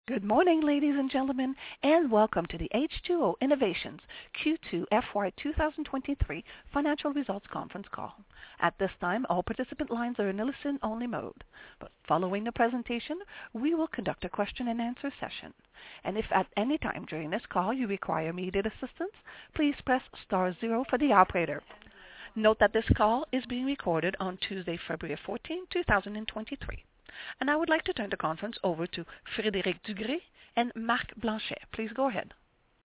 Good morning, ladies and gentlemen, and welcome to the H2O Innovations Q2 FY 2023 financial results conference call. At this time, all participant lines are in a listen-only mode, but following the presentation, we will conduct a question-and-answer session. And if at any time during this call you require immediate assistance, please press star zero for the operator. Note that this call is being recorded on Tuesday, February 14, 2023. And I would like to turn the conference over to Frédéric Dugré and Marc Blanchet. Please go ahead.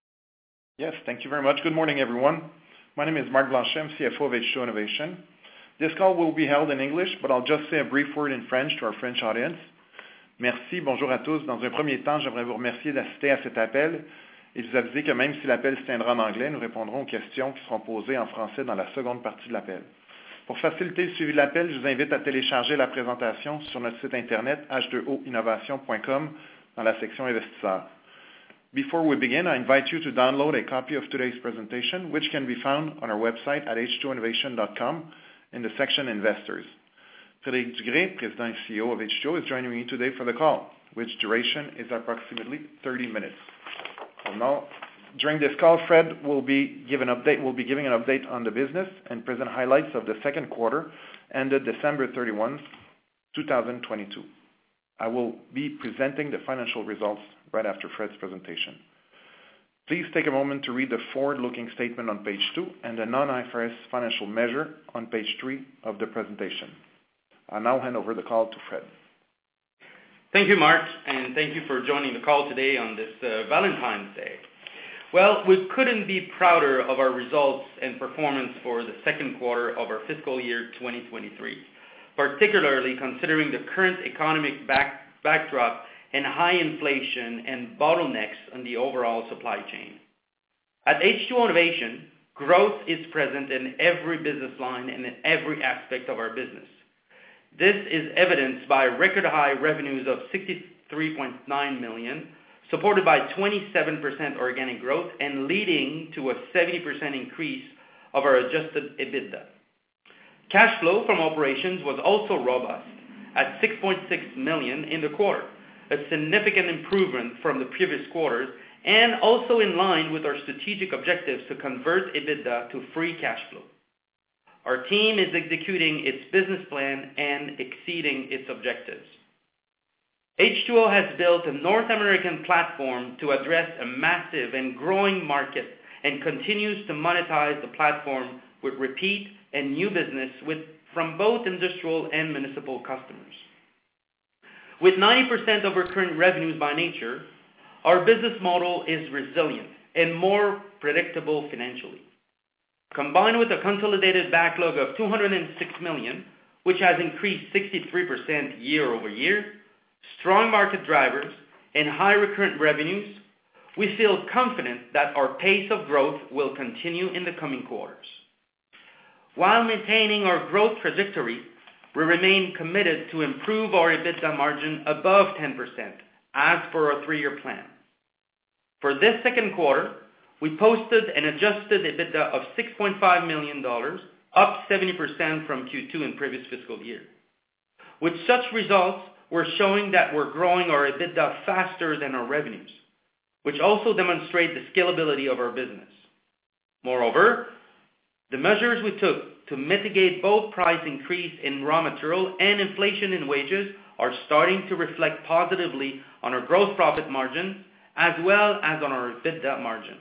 Yes, thank you very much. Good morning, everyone. My name is Marc Blanchet, I'm CFO of H2O Innovation. This call will be held in English, but I'll just say a brief word in French to our French audience. Merci, bonjour à tous. Dans un premier temps, j'aimerais vous remercier d'assister à cet appel et vous aviser que même si l'appel se tiendra en anglais, nous répondrons aux questions qui seront posées en français dans la seconde partie de l'appel. Pour faciliter le suivi de l'appel, je vous invite à télécharger la présentation sur notre site internet h2oinnovation.com dans la section investisseurs. Before we begin, I invite you to download a copy of today's presentation, which can be found on our website at h2oinnovation.com in the section Investors. Frédéric Dugré, President and CEO of H2O, is joining me today for the call, which duration is approximately 30 minutes. Now, during this call, Fred will be giving an update on the business and present highlights of the second quarter ended December 31, 2022. I will be presenting the financial results right after Fred's presentation. Please take a moment to read the forward-looking statement on page 2 and the non-IFRS financial measure on page 3 of the presentation. I'll now hand over the call to Fred. Thank you, Marc, and thank you for joining the call today on this Valentine's Day. Well, we couldn't be prouder of our results and performance for the second quarter of our fiscal year 2023, particularly considering the current economic backdrop and high inflation and bottlenecks on the overall supply chain. At H2O Innovation, growth is present in every business line and in every aspect of our business. This is evidenced by record high revenues of $63.9 million, supported by 27% organic growth and leading to a 70% increase of our adjusted EBITDA. Cash flow from operations was also robust at $6.6 million in the quarter, a significant improvement from the previous quarters and also in line with our strategic objectives to convert EBITDA to free cash flow. Our team is executing its business plan and exceeding its objectives. H2O has built a North American platform to address a massive and growing market and continues to monetize the platform with repeat and new business from both industrial and municipal customers. With 90% of recurring revenues by nature, our business model is resilient and more predictable financially. Combined with a consolidated backlog of $206 million, which has increased 63% year over year, strong market drivers, and high recurrent revenues, we feel confident that our pace of growth will continue in the coming quarters. While maintaining our growth trajectory, we remain committed to improve our EBITDA margin above 10%, as per our 3-year plan. For this second quarter, we posted an adjusted EBITDA of $6.5 million, up 70% from Q2 in previous fiscal year. With such results, we're showing that we're growing our EBITDA faster than our revenues, which also demonstrate the scalability of our business. Moreover, the measures we took to mitigate both price increase in raw material and inflation in wages are starting to reflect positively on our gross profit margin as well as on our EBITDA margin.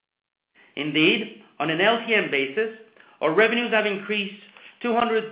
Indeed, on an LTM basis, our revenues have increased to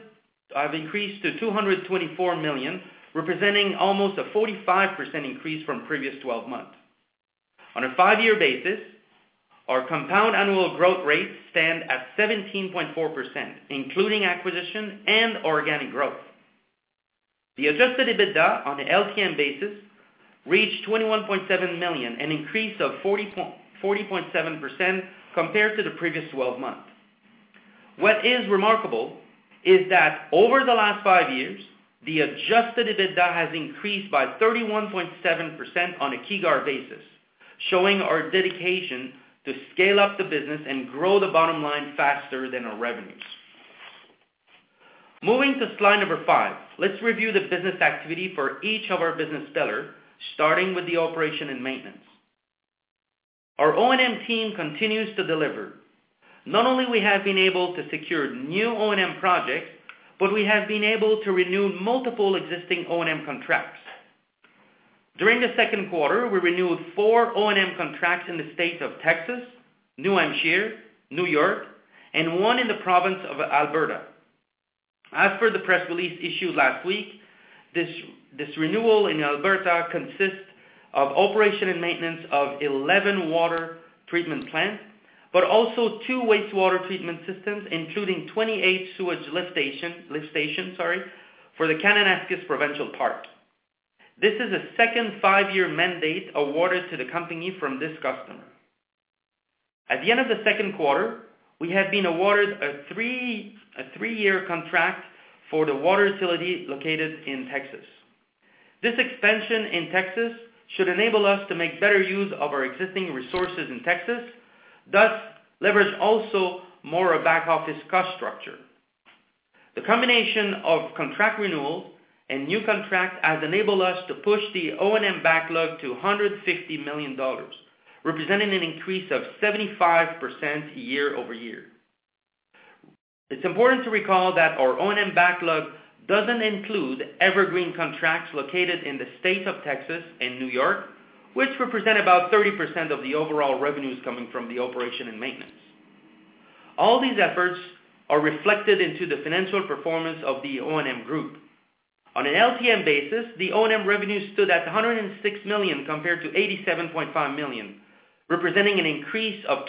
$224 million, representing almost a 45% increase from previous 12 months. On a 5-year basis, our compound annual growth rate stand at 17.4%, including acquisition and organic growth. The adjusted EBITDA on the LTM basis reached $21.7 million, an increase of 40.7% compared to the previous 12 months. What is remarkable is that over the last 5 years, the adjusted EBITDA has increased by 31.7% on a CAGR basis, showing our dedication to scale up the business and grow the bottom line faster than our revenues. Moving to slide number 5, let's review the business activity for each of our business pillars, starting with the operation and maintenance. Our O&M team continues to deliver. Not only we have been able to secure new O&M projects, but we have been able to renew multiple existing O&M contracts. During the second quarter, we renewed 4 O&M contracts in the states of Texas, New Hampshire, New York, and 1 in the province of Alberta. As per the press release issued last week, this renewal in Alberta consists of operation and maintenance of 11 water treatment plants, but also 2 wastewater treatment systems, including 28 sewage lift stations for the Kananaskis Provincial Park. This is a second 5-year mandate awarded to the company from this customer. At the end of the second quarter, we have been awarded a 3-year contract for the water utility located in Texas. This expansion in Texas should enable us to make better use of our existing resources in Texas, thus leverage also more a back office cost structure. The combination of contract renewals and new contracts has enabled us to push the O&M backlog to $150 million, representing an increase of 75% year over year. It's important to recall that our O&M backlog doesn't include evergreen contracts located in the state of Texas and New York, which represent about 30% of the overall revenues coming from the operation and maintenance. All these efforts are reflected into the financial performance of the O&M group. On an LTM basis, the O&M revenue stood at $106 million compared to $87.5 million, representing an increase of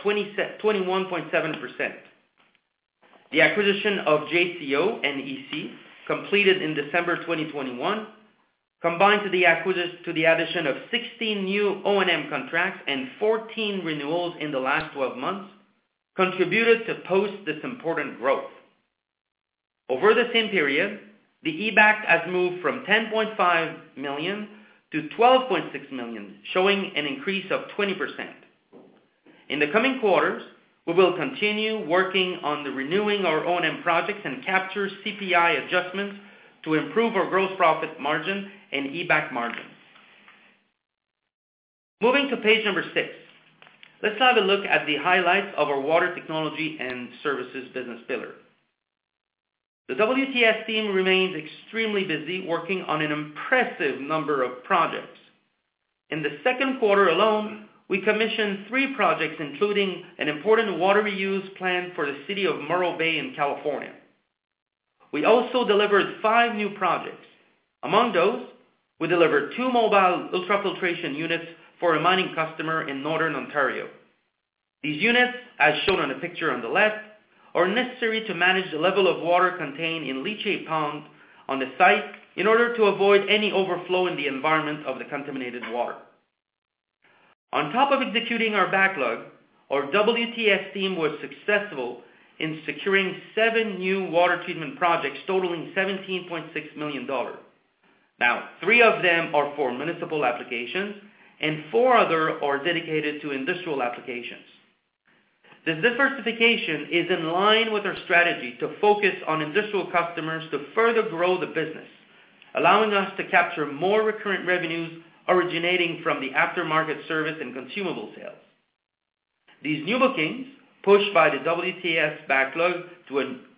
21.7%. The acquisition of JCO and EC, completed in December 2021, combined to the addition of 16 new O&M contracts and 14 renewals in the last 12 months, contributed to post this important growth. Over the same period, the EBAC has moved from $10.5 million to $12.6 million, showing an increase of 20%. In the coming quarters, we will continue working on the renewing our O&M projects and capture CPI adjustments to improve our gross profit margin and EBAC margin. Moving to page number 6, let's have a look at the highlights of our water technology and services business pillar. The WTS team remains extremely busy working on an impressive number of projects. In the second quarter alone, we commissioned 3 projects, including an important water reuse plan for the city of Morro Bay in California. We also delivered 5 new projects. Among those, we delivered 2 mobile ultrafiltration units for a mining customer in Northern Ontario. These units, as shown on the picture on the left, are necessary to manage the level of water contained in leachate pond on the site in order to avoid any overflow in the environment of the contaminated water. On top of executing our backlog, our WTS team was successful in securing 7 new water treatment projects totaling $17.6 million. Now, 3 of them are for municipal applications, and 4 others are dedicated to industrial applications. This diversification is in line with our strategy to focus on industrial customers to further grow the business, allowing us to capture more recurrent revenues originating from the aftermarket service and consumable sales. These new bookings pushed the WTS backlog to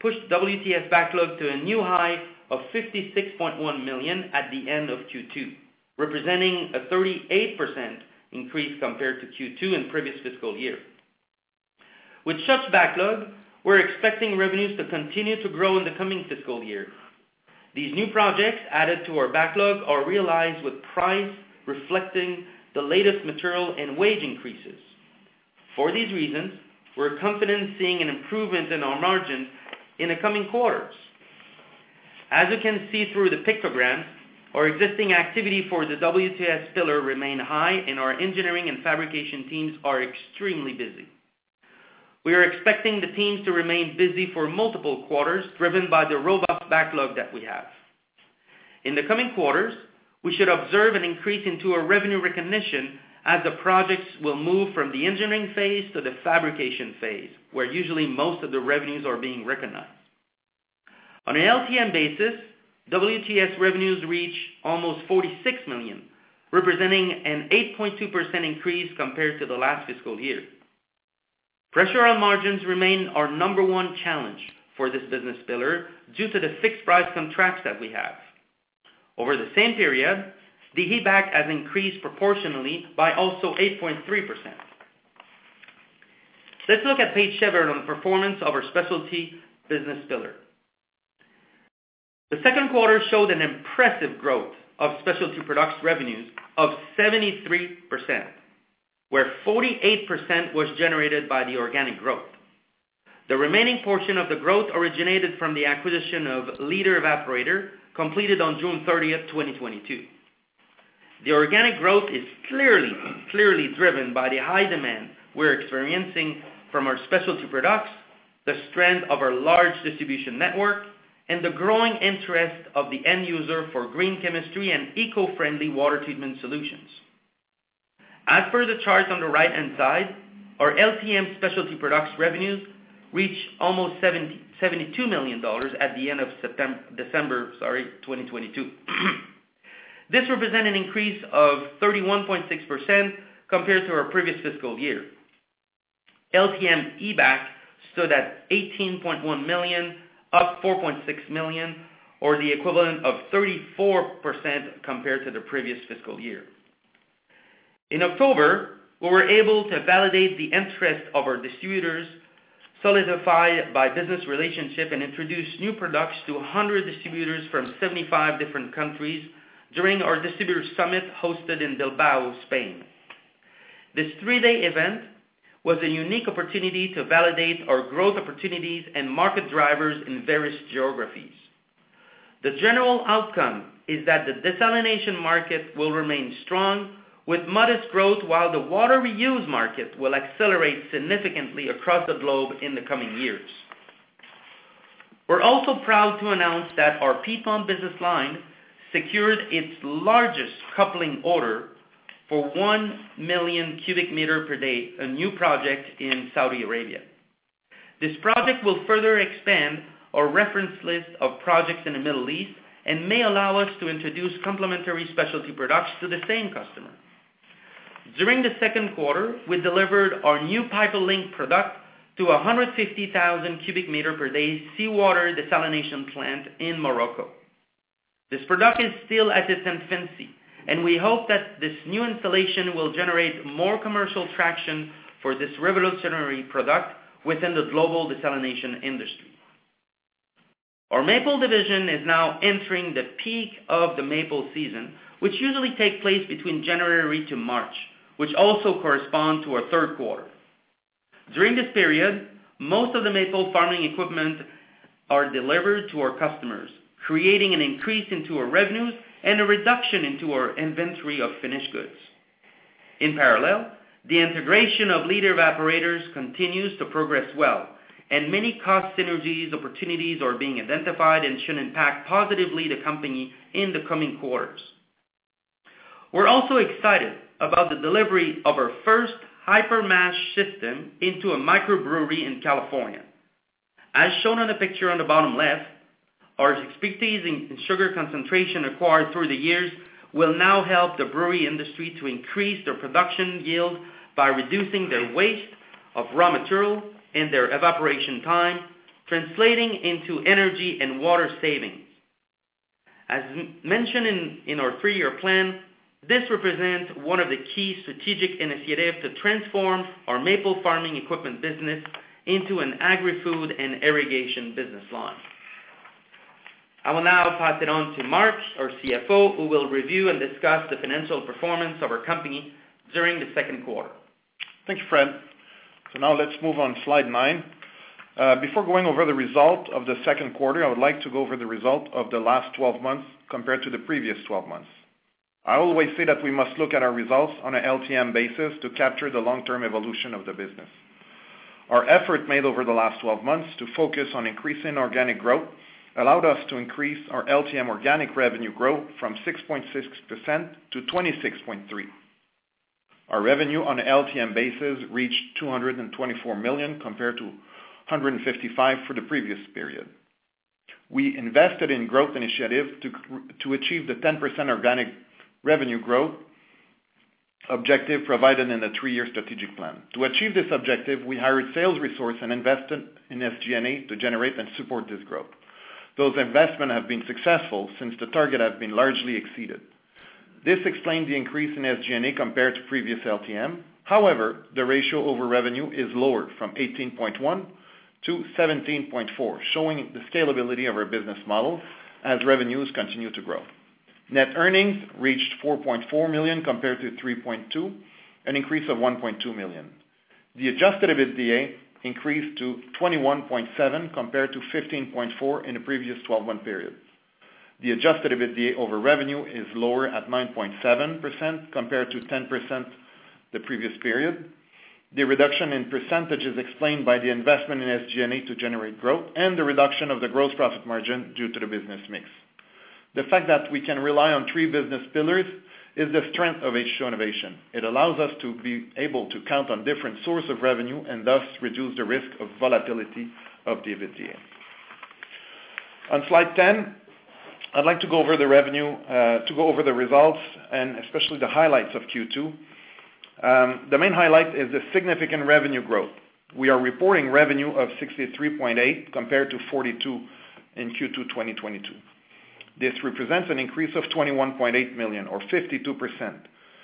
a new high of $56.1 million at the end of Q2, representing a 38% increase compared to Q2 in previous fiscal year. With such backlog, we're expecting revenues to continue to grow in the coming fiscal year. These new projects added to our backlog are realized with price reflecting the latest material and wage increases. For these reasons, we're confident seeing an improvement in our margins in the coming quarters. As you can see through the pictograms, our existing activity for the WTS pillar remain high, and our engineering and fabrication teams are extremely busy. We are expecting the teams to remain busy for multiple quarters, driven by the robust backlog that we have. In the coming quarters, we should observe an increase into our revenue recognition as the projects will move from the engineering phase to the fabrication phase, where usually most of the revenues are being recognized. On an LTM basis, WTS revenues reach almost $46 million, representing an 8.2% increase compared to the last fiscal year. Pressure on margins remain our number one challenge for this business pillar due to the fixed price contracts that we have. Over the same period, the HVAC has increased proportionally by also 8.3%. Let's look at page 7 on the performance of our specialty business pillar. The second quarter showed an impressive growth of specialty products revenues of 73%, where 48% was generated by the organic growth. The remaining portion of the growth originated from the acquisition of Leader Evaporator, completed on June 30th, 2022. The organic growth is clearly driven by the high demand we're experiencing from our specialty products, the strength of our large distribution network, and the growing interest of the end user for green chemistry and eco-friendly water treatment solutions. As per the chart on the right-hand side, our LTM specialty products revenues reached almost $72 million at the end of December 2022. This represents an increase of 31.6% compared to our previous fiscal year. LTM EBAC stood at $18.1 million, up $4.6 million, or the equivalent of 34% compared to the previous fiscal year. In October, we were able to validate the interest of our distributors, solidified by business relationship, and introduce new products to 100 distributors from 75 different countries during our distributor summit hosted in Bilbao, Spain. This 3-day event was a unique opportunity to validate our growth opportunities and market drivers in various geographies. The general outcome is that the desalination market will remain strong with modest growth, while the water reuse market will accelerate significantly across the globe in the coming years. We're also proud to announce that our Piedmont business line secured its largest coupling order for 1 million cubic meter per day, a new project in Saudi Arabia. This project will further expand our reference list of projects in the Middle East and may allow us to introduce complementary specialty products to the same customer. During the second quarter, we delivered our new PipeLink product to a 150,000 cubic meter per day seawater desalination plant in Morocco. This product is still at its infancy, and we hope that this new installation will generate more commercial traction for this revolutionary product within the global desalination industry. Our maple division is now entering the peak of the maple season, which usually takes place between January to March, which also correspond to our third quarter. During this period, most of the maple farming equipment are delivered to our customers, creating an increase into our revenues and a reduction into our inventory of finished goods. In parallel, the integration of Leader Evaporators continues to progress well, and many cost synergies opportunities are being identified and should impact positively the company in the coming quarters. We're also excited about the delivery of our first HyperMash system into a microbrewery in California. As shown on the picture on the bottom left, our expertise in sugar concentration acquired through the years will now help the brewery industry to increase their production yield by reducing their waste of raw material and their evaporation time, translating into energy and water savings. As mentioned in our 3-year plan, this represents one of the key strategic initiatives to transform our maple farming equipment business into an agri-food and irrigation business line. I will now pass it on to Mark, our CFO, who will review and discuss the financial performance of our company during the second quarter. Thank you, Fred. So now let's move on slide 9. Before going over the result of the second quarter, I would like to go over the result of the last 12 months compared to the previous 12 months. I always say that we must look at our results on an LTM basis to capture the long-term evolution of the business. Our effort made over the last 12 months to focus on increasing organic growth allowed us to increase our LTM organic revenue growth from 6.6% to 26.3%. Our revenue on an LTM basis reached $224 million compared to $155 million for the previous period. We invested in growth initiatives to achieve the 10% organic revenue growth objective provided in the 3-year strategic plan. To achieve this objective, we hired sales resource and invested in SG&A to generate and support this growth. Those investments have been successful since the target has been largely exceeded. This explains the increase in SG&A compared to previous LTM. However, the ratio over revenue is lower from 18.1 to 17.4, showing the scalability of our business model as revenues continue to grow. Net earnings reached 4.4 million compared to 3.2, an increase of 1.2 million. The adjusted EBITDA increased to 21.7 compared to 15.4 in the previous 12-month period. The adjusted EBITDA over revenue is lower at 9.7% compared to 10% the previous period. The reduction in percentage is explained by the investment in SG&A to generate growth and the reduction of the gross profit margin due to the business mix. The fact that we can rely on 3 business pillars is the strength of H2O Innovation. It allows us to be able to count on different sources of revenue and thus reduce the risk of volatility of the EBITDA. On slide 10, I'd like to go over the revenue, to go over the results and especially the highlights of Q2. The main highlight is the significant revenue growth. We are reporting revenue of 63.8 compared to 42 in Q2 2022. This represents an increase of 21.8 million or 52%.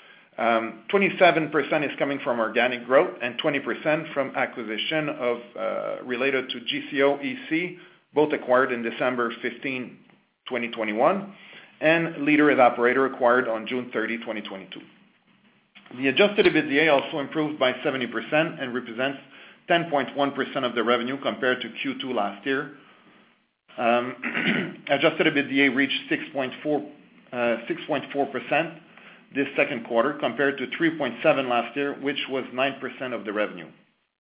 27% is coming from organic growth and 20% from acquisition of related to GCO EC, both acquired in December 15, 2021, and Leader Evaporator acquired on June 30, 2022. The adjusted EBITDA also improved by 70% and represents 10.1% of the revenue compared to Q2 last year. Adjusted EBITDA reached 6.4% this second quarter compared to 3.7% last year, which was 9% of the revenue.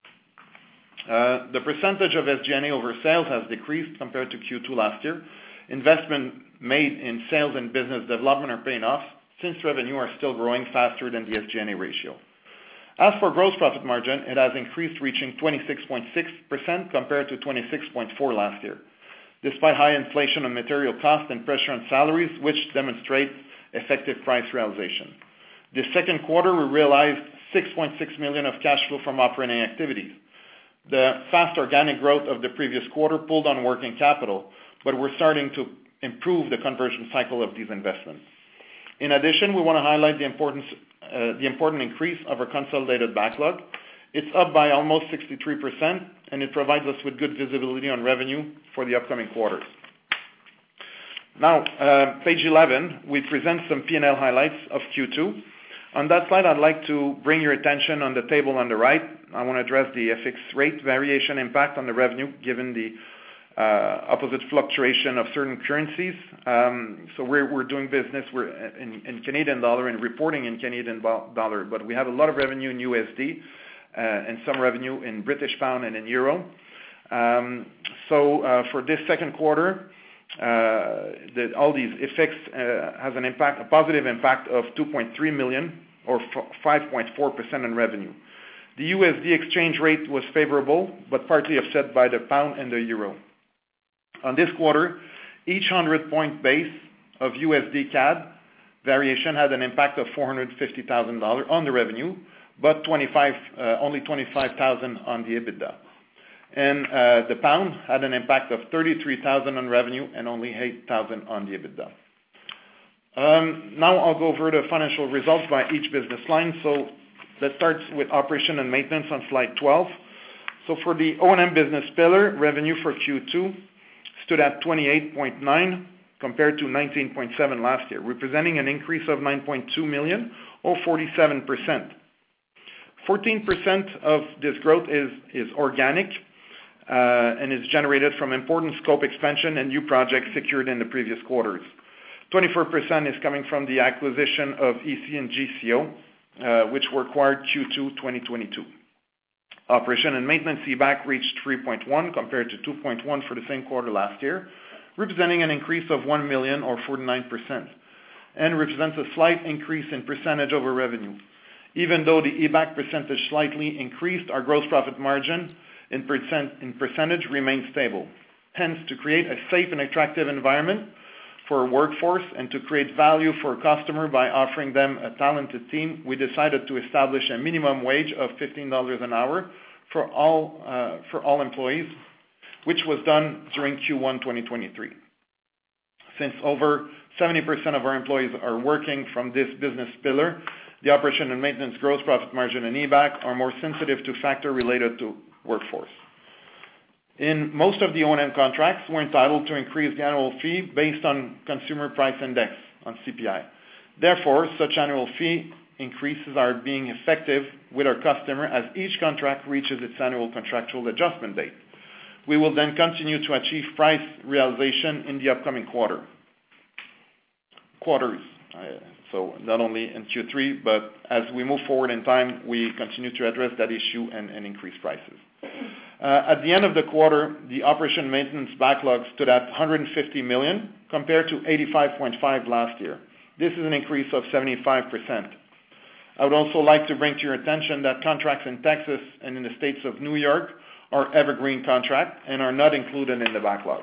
The percentage of SG&A over sales has decreased compared to Q2 last year. Investment made in sales and business development are paying off since revenue are still growing faster than the SG&A ratio. As for gross profit margin, it has increased, reaching 26.6% compared to 26.4% last year, despite high inflation on material costs and pressure on salaries, which demonstrates effective price realization. This second quarter, we realized 6.6 million of cash flow from operating activities. The fast organic growth of the previous quarter pulled on working capital, but we're starting to improve the conversion cycle of these investments. In addition, we want to highlight the important increase of our consolidated backlog. It's up by almost 63%, and it provides us with good visibility on revenue for the upcoming quarters. Now, page 11, we present some P&L highlights of Q2. On that slide, I'd like to bring your attention on the table on the right. I want to address the FX rate variation impact on the revenue, given the opposite fluctuation of certain currencies. So we're doing business in Canadian dollar and reporting in Canadian dollar, but we have a lot of revenue in USD and some revenue in British pound and in euro. So for this second quarter, all these effects has an impact, a positive impact of 2.3 million or 5.4% on revenue. The USD exchange rate was favorable, but partly offset by the pound and the euro. On this quarter, each 100-point base of USD CAD variation had an impact of $450,000 on the revenue, but only 25,000 on the EBITDA. And the pound had an impact of 33,000 on revenue and only 8,000 on the EBITDA. Now I'll go over the financial results by each business line. So let's start with operation and maintenance on slide 12. So for the O&M business pillar, revenue for Q2 stood at 28.9 compared to 19.7 last year, representing an increase of 9.2 million or 47%. 14% of this growth is organic and is generated from important scope expansion and new projects secured in the previous quarters. 24% is coming from the acquisition of EC and GCO, which were acquired Q2 2022. Operation and maintenance CBAC reached 3.1 compared to 2.1 for the same quarter last year, representing an increase of 1 million or 49%, and represents a slight increase in percentage over revenue. Even though the EBAC percentage slightly increased, our gross profit margin in percentage remains stable. Hence, to create a safe and attractive environment for our workforce and to create value for a customer by offering them a talented team, we decided to establish a minimum wage of $15 an hour for all employees, which was done during Q1 2023. Since over 70% of our employees are working from this business pillar, the operation and maintenance gross profit margin and EBAC are more sensitive to factors related to workforce. In most of the O&M contracts, we're entitled to increase the annual fee based on Consumer Price Index, on CPI. Therefore, such annual fee increases are being effective with our customer as each contract reaches its annual contractual adjustment date. We will then continue to achieve price realization in the upcoming quarters. So not only in Q3, but as we move forward in time, we continue to address that issue and increase prices. At the end of the quarter, the operation maintenance backlog stood at $150 million compared to $85.5 last year. This is an increase of 75%. I would also like to bring to your attention that contracts in Texas and in the states of New York are evergreen contracts and are not included in the backlog.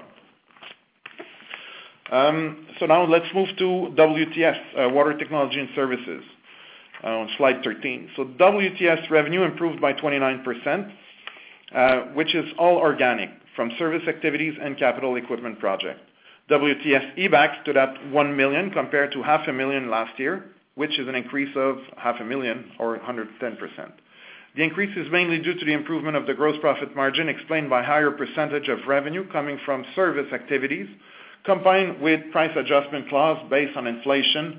So now let's move to WTS, Water Technology and Services, on slide 13. So WTS revenue improved by 29%, which is all organic from service activities and capital equipment projects. WTS EBAC stood at $1 million compared to $500,000 last year, which is an increase of $500,000 or 110%. The increase is mainly due to the improvement of the gross profit margin explained by higher percentage of revenue coming from service activities, combined with price adjustment clause based on inflation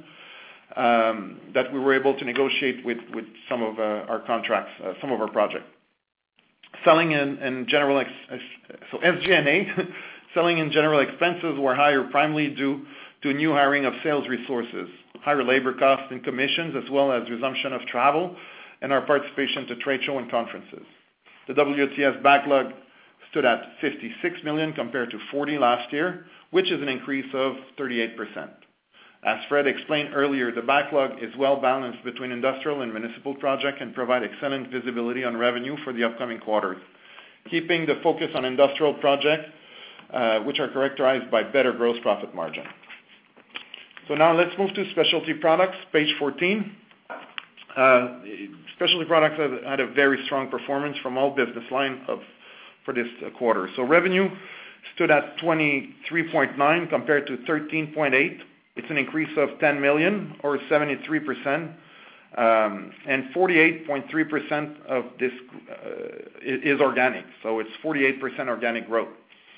that we were able to negotiate with some of our contracts, some of our projects. Selling and general SG&A, selling and general expenses were higher primarily due to new hiring of sales resources, higher labor costs and commissions, as well as resumption of travel and our participation to trade show and conferences. The WTS backlog stood at $56 million compared to $40 last year, which is an increase of 38%. As Fred explained earlier, the backlog is well balanced between industrial and municipal projects and provide excellent visibility on revenue for the upcoming quarters, keeping the focus on industrial projects, which are characterized by better gross profit margin. So now let's move to specialty products, page 14. Specialty products have had a very strong performance from all business lines for this quarter. So revenue stood at 23.9 compared to 13.8. It's an increase of $10 million or 73%, and 48.3% of this is organic. So it's 48% organic growth.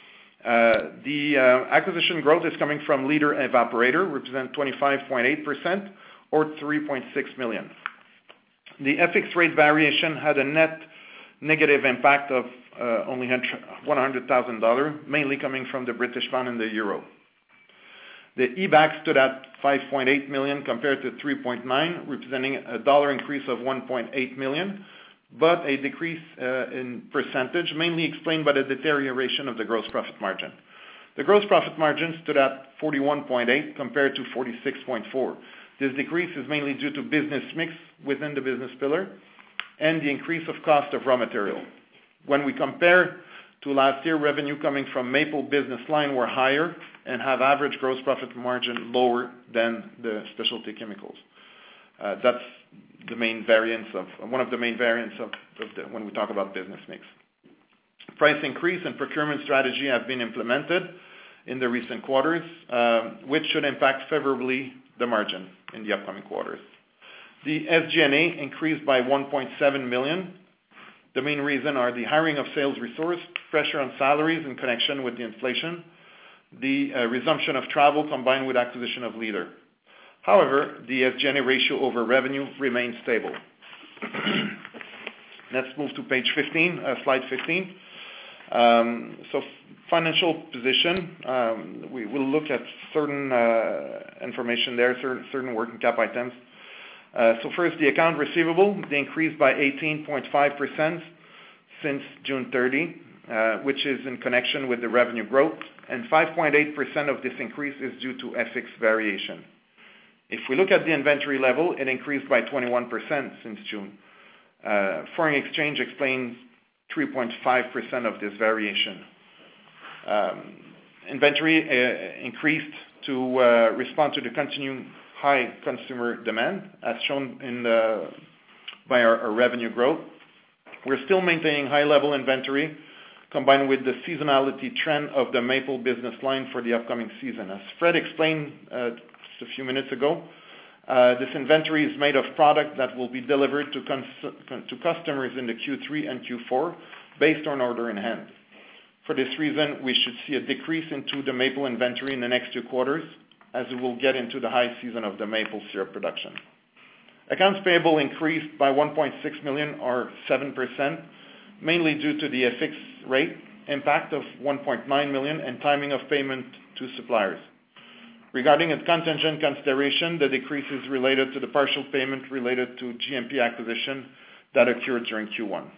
The acquisition growth is coming from Leader Evaporator, represent 25.8% or $3.6 million. The FX rate variation had a net negative impact of only $100,000, mainly coming from the British pound and the euro. The EBAC stood at $5.8 million compared to $3.9 million, representing a dollar increase of $1.8 million, but a decrease in percentage, mainly explained by the deterioration of the gross profit margin. The gross profit margin stood at 41.8 compared to 46.4. This decrease is mainly due to business mix within the business pillar and the increase of cost of raw material. When we compare to last year, revenue coming from Maple business line were higher and have average gross profit margin lower than the specialty chemicals. That's the main variance one of the main variants of when we talk about business mix. Price increase and procurement strategy have been implemented in the recent quarters, which should impact favorably the margin in the upcoming quarters. The SG&A increased by $1.7 million. The main reason are the hiring of sales resource, pressure on salaries in connection with the inflation, the resumption of travel combined with acquisition of Leader. However, the SG&A ratio over revenue remains stable. Let's move to page 15, slide 15. So financial position, we will look at certain information there, certain working cap items. So first, the account receivable, they increased by 18.5% since June 30, which is in connection with the revenue growth, and 5.8% of this increase is due to FX variation. If we look at the inventory level, it increased by 21% since June. Foreign exchange explains 3.5% of this variation. Inventory increased to respond to the continuing high consumer demand, as shown by our revenue growth. We're still maintaining high-level inventory, combined with the seasonality trend of the maple business line for the upcoming season. As Fred explained just a few minutes ago, this inventory is made of product that will be delivered to customers in the Q3 and Q4 based on order in hand. For this reason, we should see a decrease into the maple inventory in the next 2 quarters, as we will get into the high season of the maple syrup production. Accounts payable increased by 1.6 million, or 7%, mainly due to the FX rate impact of 1.9 million and timing of payment to suppliers. Regarding a contingent consideration, the decrease is related to the partial payment related to GMP acquisition that occurred during Q1.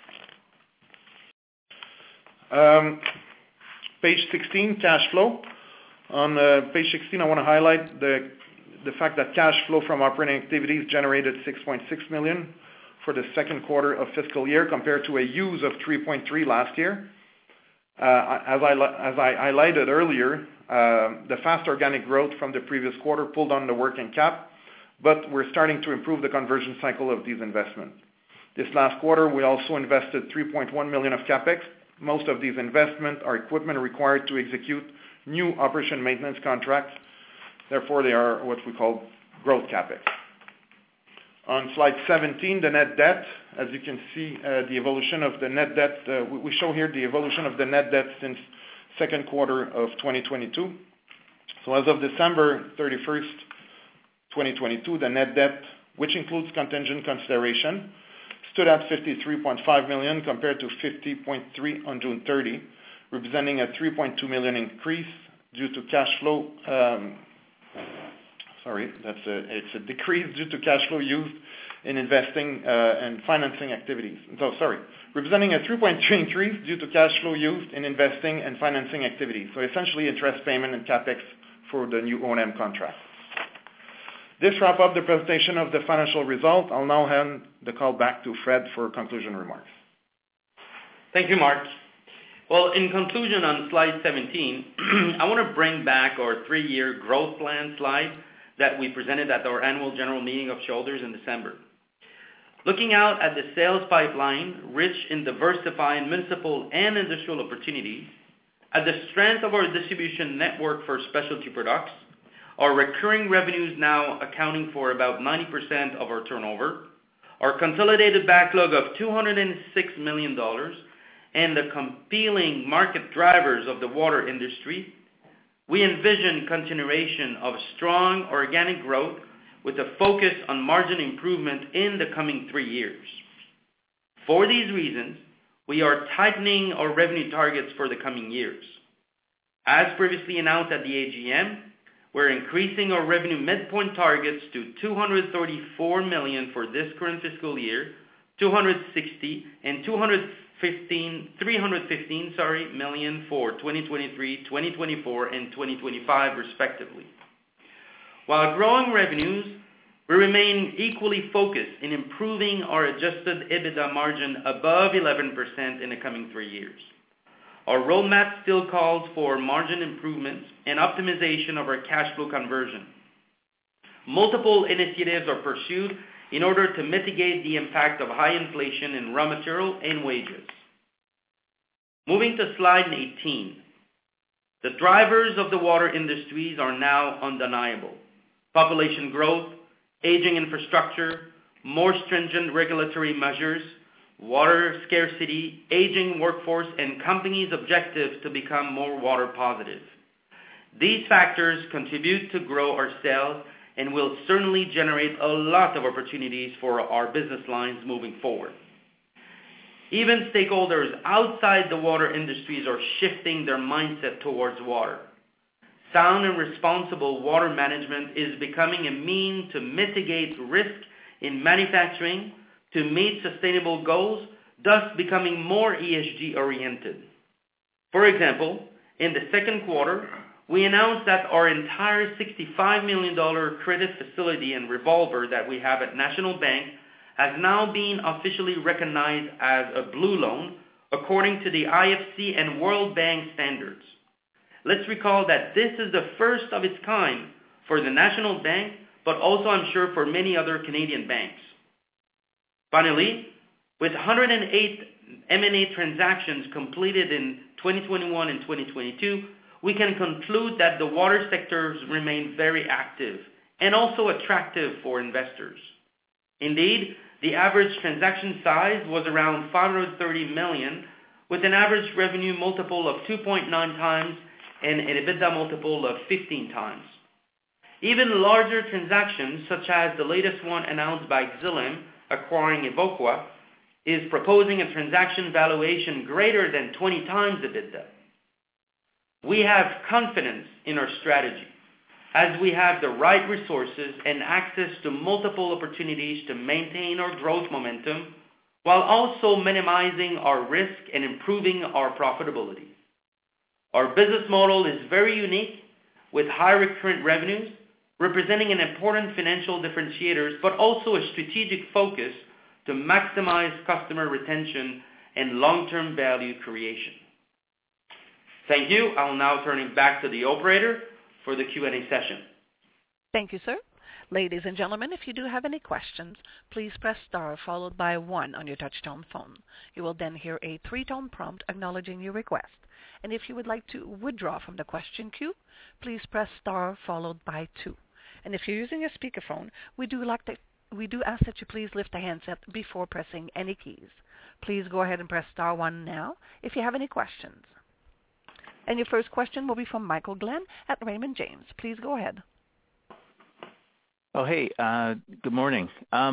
Page 16, cash flow. On page 16, I want to highlight the fact that cash flow from operating activities generated 6.6 million for the second quarter of fiscal year, compared to a use of 3.3 last year. As I highlighted earlier, the fast organic growth from the previous quarter pulled on the working cap, but we're starting to improve the conversion cycle of these investments. This last quarter, we also invested 3.1 million of capex. Most of these investments are equipment required to execute new operation maintenance contracts. Therefore, they are what we call growth capex. On slide 17, the net debt. As you can see, the evolution of the net debt, we show here the evolution of the net debt since second quarter of 2022. So as of December 31st, 2022, the net debt, which includes contingent consideration, stood at 53.5 million compared to 50.3 on June 30, representing a 3.2 million increase due to cash flow. It's a decrease due to cash flow used in investing and financing activities. Representing a 3.3 increase due to cash flow used in investing and financing activities. So essentially, interest payment and capex for the new O&M contract. This wrap up the presentation of the financial result. I'll now hand the call back to Fred for conclusion remarks. Thank you, Mark. Well, in conclusion, on slide 17, I want to bring back our 3-year growth plan slide that we presented at our annual general meeting of shareholders in December. Looking out at the sales pipeline, rich in diversified municipal and industrial opportunities, at the strength of our distribution network for specialty products, our recurring revenues now accounting for about 90% of our turnover, our consolidated backlog of $206 million, and the compelling market drivers of the water industry, we envision continuation of strong organic growth with a focus on margin improvement in the coming 3 years. For these reasons, we are tightening our revenue targets for the coming years. As previously announced at the AGM, we're increasing our revenue midpoint targets to 234 million for this current fiscal year, 260 and 315 million for 2023, 2024, and 2025 respectively. While growing revenues, we remain equally focused in improving our adjusted EBITDA margin above 11% in the coming 3 years. Our roadmap still calls for margin improvements and optimization of our cash flow conversion. Multiple initiatives are pursued in order to mitigate the impact of high inflation in raw material and wages. Moving to slide 18. The drivers of the water industries are now undeniable. Population growth, aging infrastructure, more stringent regulatory measures, water scarcity, aging workforce, and companies' objectives to become more water positive. These factors contribute to grow our sales and will certainly generate a lot of opportunities for our business lines moving forward. Even stakeholders outside the water industries are shifting their mindset towards water. Sound and responsible water management is becoming a means to mitigate risk in manufacturing, to meet sustainable goals, thus becoming more ESG-oriented. For example, in the second quarter, we announced that our entire $65 million credit facility and revolver that we have at National Bank has now been officially recognized as a blue loan according to the IFC and World Bank standards. Let's recall that this is the first of its kind for the National Bank, but also, I'm sure, for many other Canadian banks. Finally, with 108 M&A transactions completed in 2021 and 2022, we can conclude that the water sectors remain very active and also attractive for investors. Indeed, the average transaction size was around $530 million, with an average revenue multiple of 2.9 times and an EBITDA multiple of 15 times. Even larger transactions, such as the latest one announced by Xylem acquiring Evoqua, is proposing a transaction valuation greater than 20 times EBITDA. We have confidence in our strategy, as we have the right resources and access to multiple opportunities to maintain our growth momentum, while also minimizing our risk and improving our profitability. Our business model is very unique, with high recurrent revenues, representing an important financial differentiators, but also a strategic focus to maximize customer retention and long-term value creation. Thank you. I will now turn it back to the operator for the Q&A session. Thank you, sir. Ladies and gentlemen, if you do have any questions, please press star followed by 1 on your touch-tone phone. You will then hear a 3-tone prompt acknowledging your request. And if you would like to withdraw from the question queue, please press star followed by 2. And if you're using a speakerphone, we do ask that you please lift the handset before pressing any keys. Please go ahead and press star 1 now if you have any questions. And your first question will be from Michael Glen at Raymond James. Please go ahead. Oh, hey, good morning.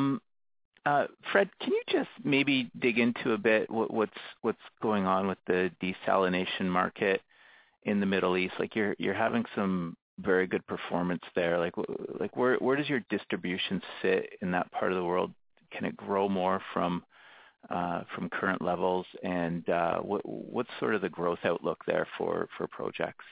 Fred, can you just maybe dig into a bit what's going on with the desalination market in the Middle East? Like you're having some very good performance there. Like where does your distribution sit in that part of the world? Can it grow more from current levels? And what's sort of the growth outlook there for projects?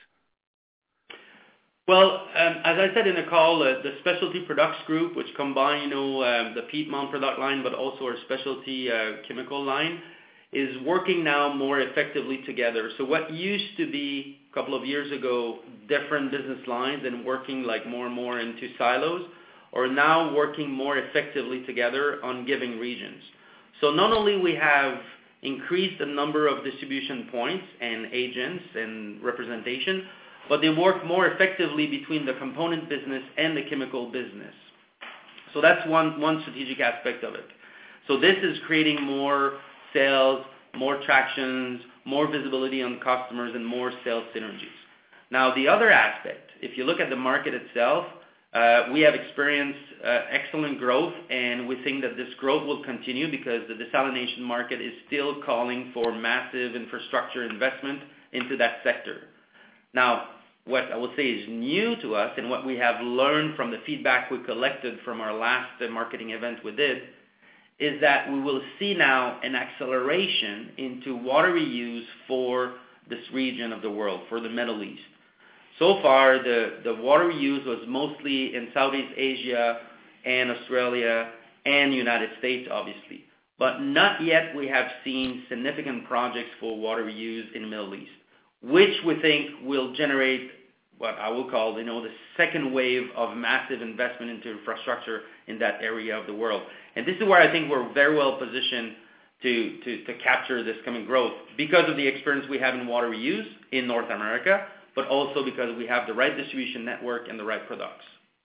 Well, as I said in the call, the Specialty Products Group, which combine, the Piedmont product line, but also our specialty chemical line, is working now more effectively together. So what used to be a couple of years ago different business lines and working like more and more into silos are now working more effectively together on giving regions. So not only we have increased the number of distribution points and agents and representation, but they work more effectively between the component business and the chemical business. So that's one strategic aspect of it. So this is creating more sales, more tractions, more visibility on customers, and more sales synergies. Now, the other aspect, if you look at the market itself, we have experienced excellent growth, and we think that this growth will continue because the desalination market is still calling for massive infrastructure investment into that sector. Now, what I would say is new to us and what we have learned from the feedback we collected from our last marketing event we did is that we will see now an acceleration into water reuse for this region of the world, for the Middle East. So far, the water reuse was mostly in Southeast Asia and Australia and United States, obviously. But not yet we have seen significant projects for water reuse in the Middle East, which we think will generate what I will call, the second wave of massive investment into infrastructure in that area of the world. And this is where I think we're very well positioned to capture this coming growth because of the experience we have in water reuse in North America, but also because we have the right distribution network and the right products.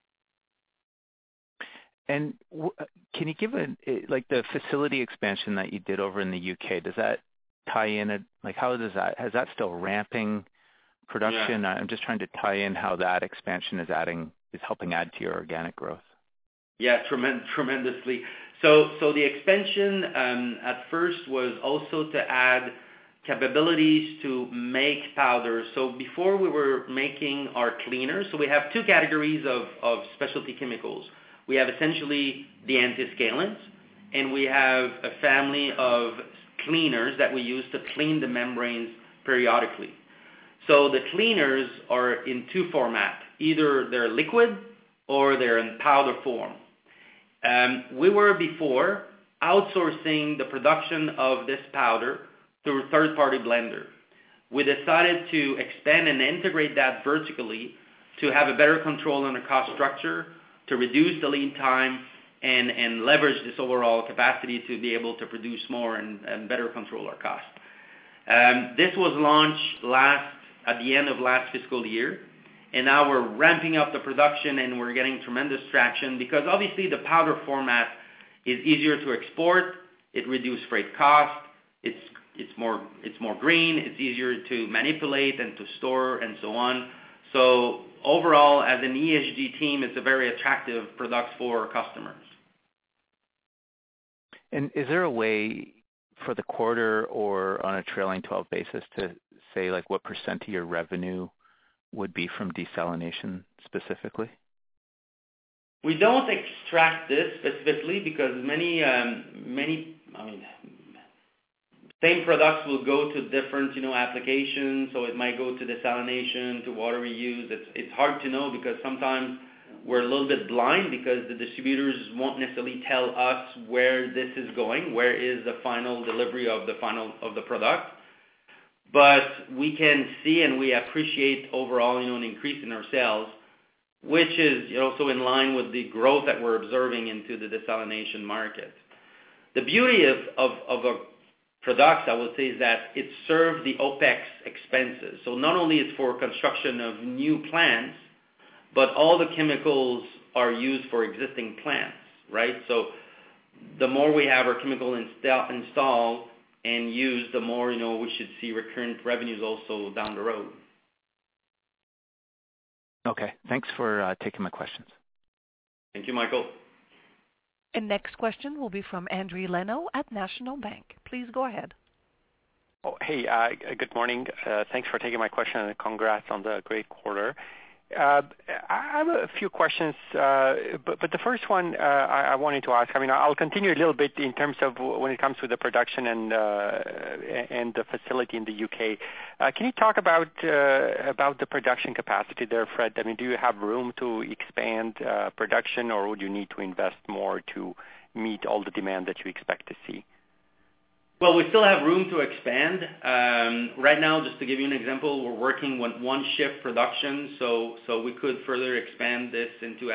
And can you give the facility expansion that you did over in the UK, does that tie in, has that still ramping production? Yeah. I'm just trying to tie in how that expansion is helping add to your organic growth. Yeah, tremendously. So the expansion at first was also to add capabilities to make powders. So before we were making our cleaners, so we have two categories of specialty chemicals. We have essentially the antiscalants, and we have a family of cleaners that we use to clean the membranes periodically. So the cleaners are in two formats. Either they're liquid or they're in powder form. We were before outsourcing the production of this powder through a third-party blender. we decided to expand and integrate that vertically to have a better control on the cost structure, to reduce the lead time, and leverage this overall capacity to be able to produce more and better control our costs. This was launched at the end of last fiscal year, and now we're ramping up the production and we're getting tremendous traction because obviously the powder format is easier to export, it reduces freight cost, it's more green, it's easier to manipulate and to store and so on. So overall, as an ESG team, it's a very attractive product for our customers. And is there a way for the quarter or on a trailing 12 basis to say like what % of your revenue would be from desalination specifically? We don't extract this specifically because many, same products will go to different, applications. So it might go to desalination, to water reuse. It's hard to know because sometimes we're a little bit blind because the distributors won't necessarily tell us where this is going, where is the final delivery of the product. But we can see and we appreciate overall, an increase in our sales, which is also in line with the growth that we're observing into the desalination market. The beauty of a product, I would say, is that it serves the OPEX expenses. So not only it's for construction of new plants, but all the chemicals are used for existing plants, right? So the more we have our chemical installed and used, the more, we should see recurrent revenues also down the road. Okay. Thanks for taking my questions. Thank you, Michael. And next question will be from Andrew Leno at National Bank. Please go ahead. Oh, hey, good morning. Thanks for taking my question and congrats on the great quarter. I have a few questions, but the first one I wanted to ask, I'll continue a little bit in terms of when it comes to the production and the facility in the UK. Can you talk about the production capacity there, Fred? Do you have room to expand production, or would you need to invest more to meet all the demand that you expect to see? Well, we still have room to expand. Right now, just to give you an example, we're working with one shift production, so we could further expand this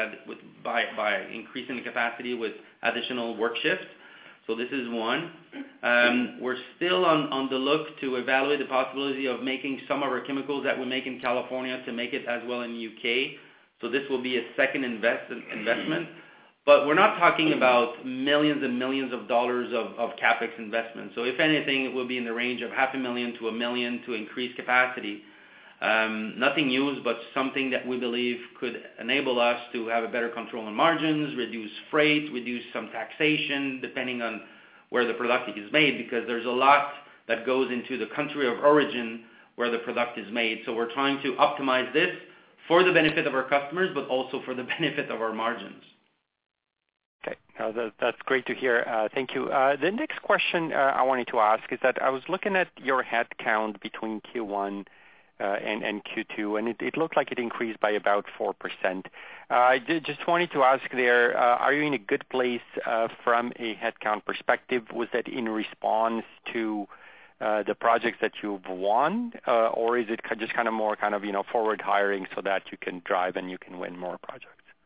by increasing the capacity with additional work shifts. So this is one. We're still on the look to evaluate the possibility of making some of our chemicals that we make in California to make it as well in the UK. So this will be a second investment. But we're not talking about millions and millions of dollars of CapEx investment. So if anything, it will be in the range of $500,000 to $1 million to increase capacity. Nothing huge, but something that we believe could enable us to have a better control on margins, reduce freight, reduce some taxation, depending on where the product is made, because there's a lot that goes into the country of origin where the product is made. So we're trying to optimize this for the benefit of our customers, but also for the benefit of our margins. Okay, that's great to hear. Thank you. The next question I wanted to ask is that I was looking at your head count between Q1 and Q2, and it looked like it increased by about 4%. I just wanted to ask there, are you in a good place from a headcount perspective? Was that in response to the projects that you've won, or is it just more forward hiring so that you can drive and you can win more projects?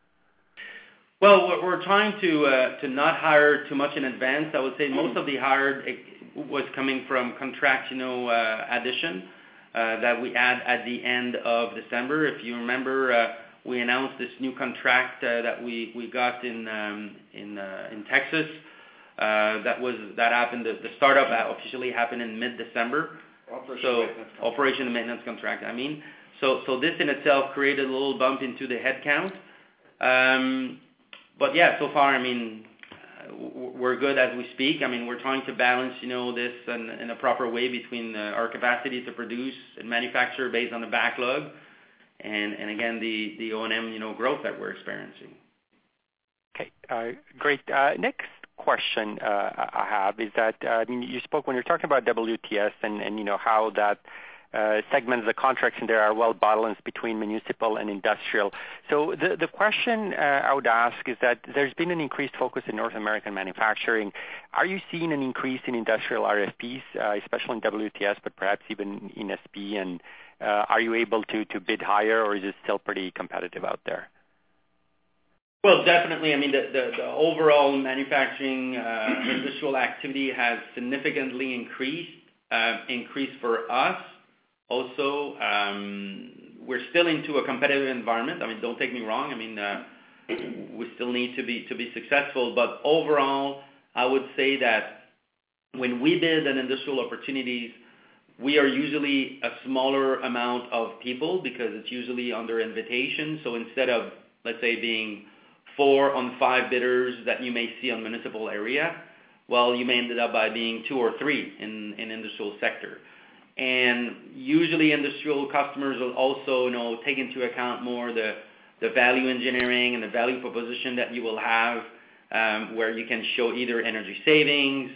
Well, we're trying to not hire too much in advance. I would say most of the hire was coming from contract, addition that we had at the end of December. If you remember, we announced this new contract that we got in Texas. That happened. The startup officially happened in mid-December. Operation and maintenance contract. So this in itself created a little bump into the headcount. But yeah, so far, we're good as we speak. We're trying to balance, this in a proper way between our capacity to produce and manufacture based on the backlog, and again the O&M, growth that we're experiencing. Okay, great. Next question I have is that you spoke when you're talking about WTS and how that segments, the contracts in there are well balanced between municipal and industrial. So the question I would ask is that there's been an increased focus in North American manufacturing. Are you seeing an increase in industrial RFPs, especially in WTS, but perhaps even in SP? And are you able to bid higher, or is it still pretty competitive out there? Well, definitely. I mean, the overall manufacturing industrial activity has significantly increased for us. Also, we're still into a competitive environment. I mean, don't take me wrong. I mean, we still need to be successful. But overall, I would say that when we bid on industrial opportunities, we are usually a smaller amount of people because it's usually under invitation. So instead of, let's say, being 4 on 5 bidders that you may see on municipal area, well, you may end up by being 2 or 3 in industrial sector. And usually industrial customers will also, take into account more the value engineering and the value proposition that you will have, where you can show either energy savings,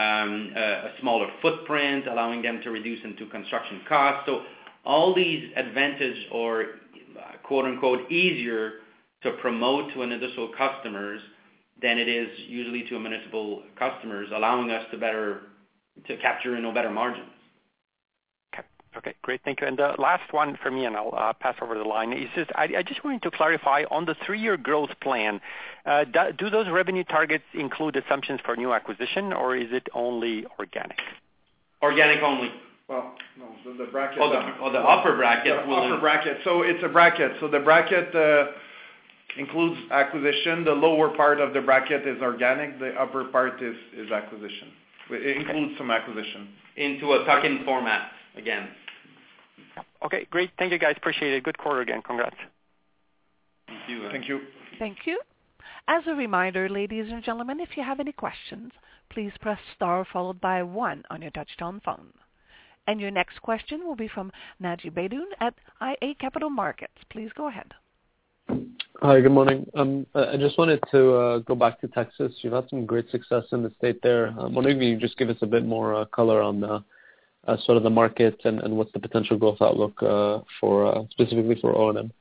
a smaller footprint, allowing them to reduce into construction costs. So all these advantages are, quote unquote, easier to promote to an industrial customers than it is usually to a municipal customers, allowing us to capture better margins. Okay, great, thank you. And the last one for me, and I'll pass over the line, is just I just wanted to clarify on the 3-year growth plan. Do those revenue targets include assumptions for new acquisition, or is it only organic? Organic only. Well, no, the bracket. The upper bracket. The upper bracket. So it's a bracket. So the bracket includes acquisition. The lower part of the bracket is organic. The upper part is acquisition. It includes some acquisition. Into a tuck-in format again. Okay, great. Thank you, guys. Appreciate it. Good quarter again. Congrats. Thank you. Thank you. Thank you. As a reminder, ladies and gentlemen, if you have any questions, please press star followed by 1 on your touch-tone phone. And your next question will be from Naji Baydoun at iA Capital Markets. Please go ahead. Hi, good morning. I just wanted to go back to Texas. You've had some great success in the state there. I'm wondering if you could just give us a bit more color on sort of the market and what's the potential growth outlook for specifically for O&M.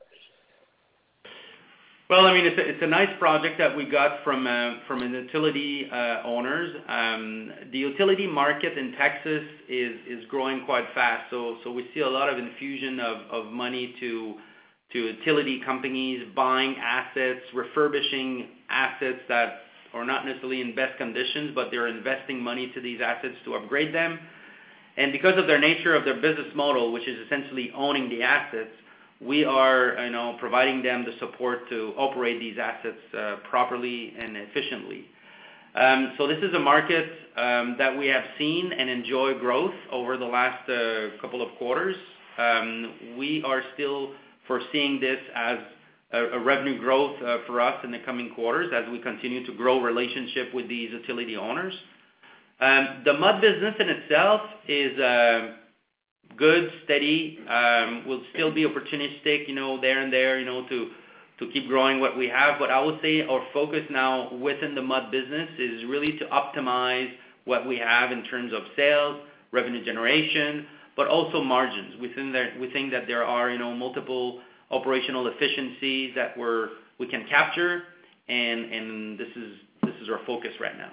Well, I mean, it's a nice project that we got from an utility owners. The utility market in Texas is growing quite fast, so we see a lot of infusion of money to utility companies buying assets, refurbishing assets that are not necessarily in best conditions, but they're investing money to these assets to upgrade them. And because of their nature of their business model, which is essentially owning the assets, we are, providing them the support to operate these assets properly and efficiently. So this is a market that we have seen and enjoy growth over the last couple of quarters. We are still foreseeing this as a revenue growth for us in the coming quarters as we continue to grow relationship with these utility owners. The mud business in itself is good, steady. We'll still be opportunistic, there and there, to keep growing what we have. But I would say our focus now within the mud business is really to optimize what we have in terms of sales, revenue generation, but also margins. We think that there are, multiple operational efficiencies that we can capture, and this is our focus right now.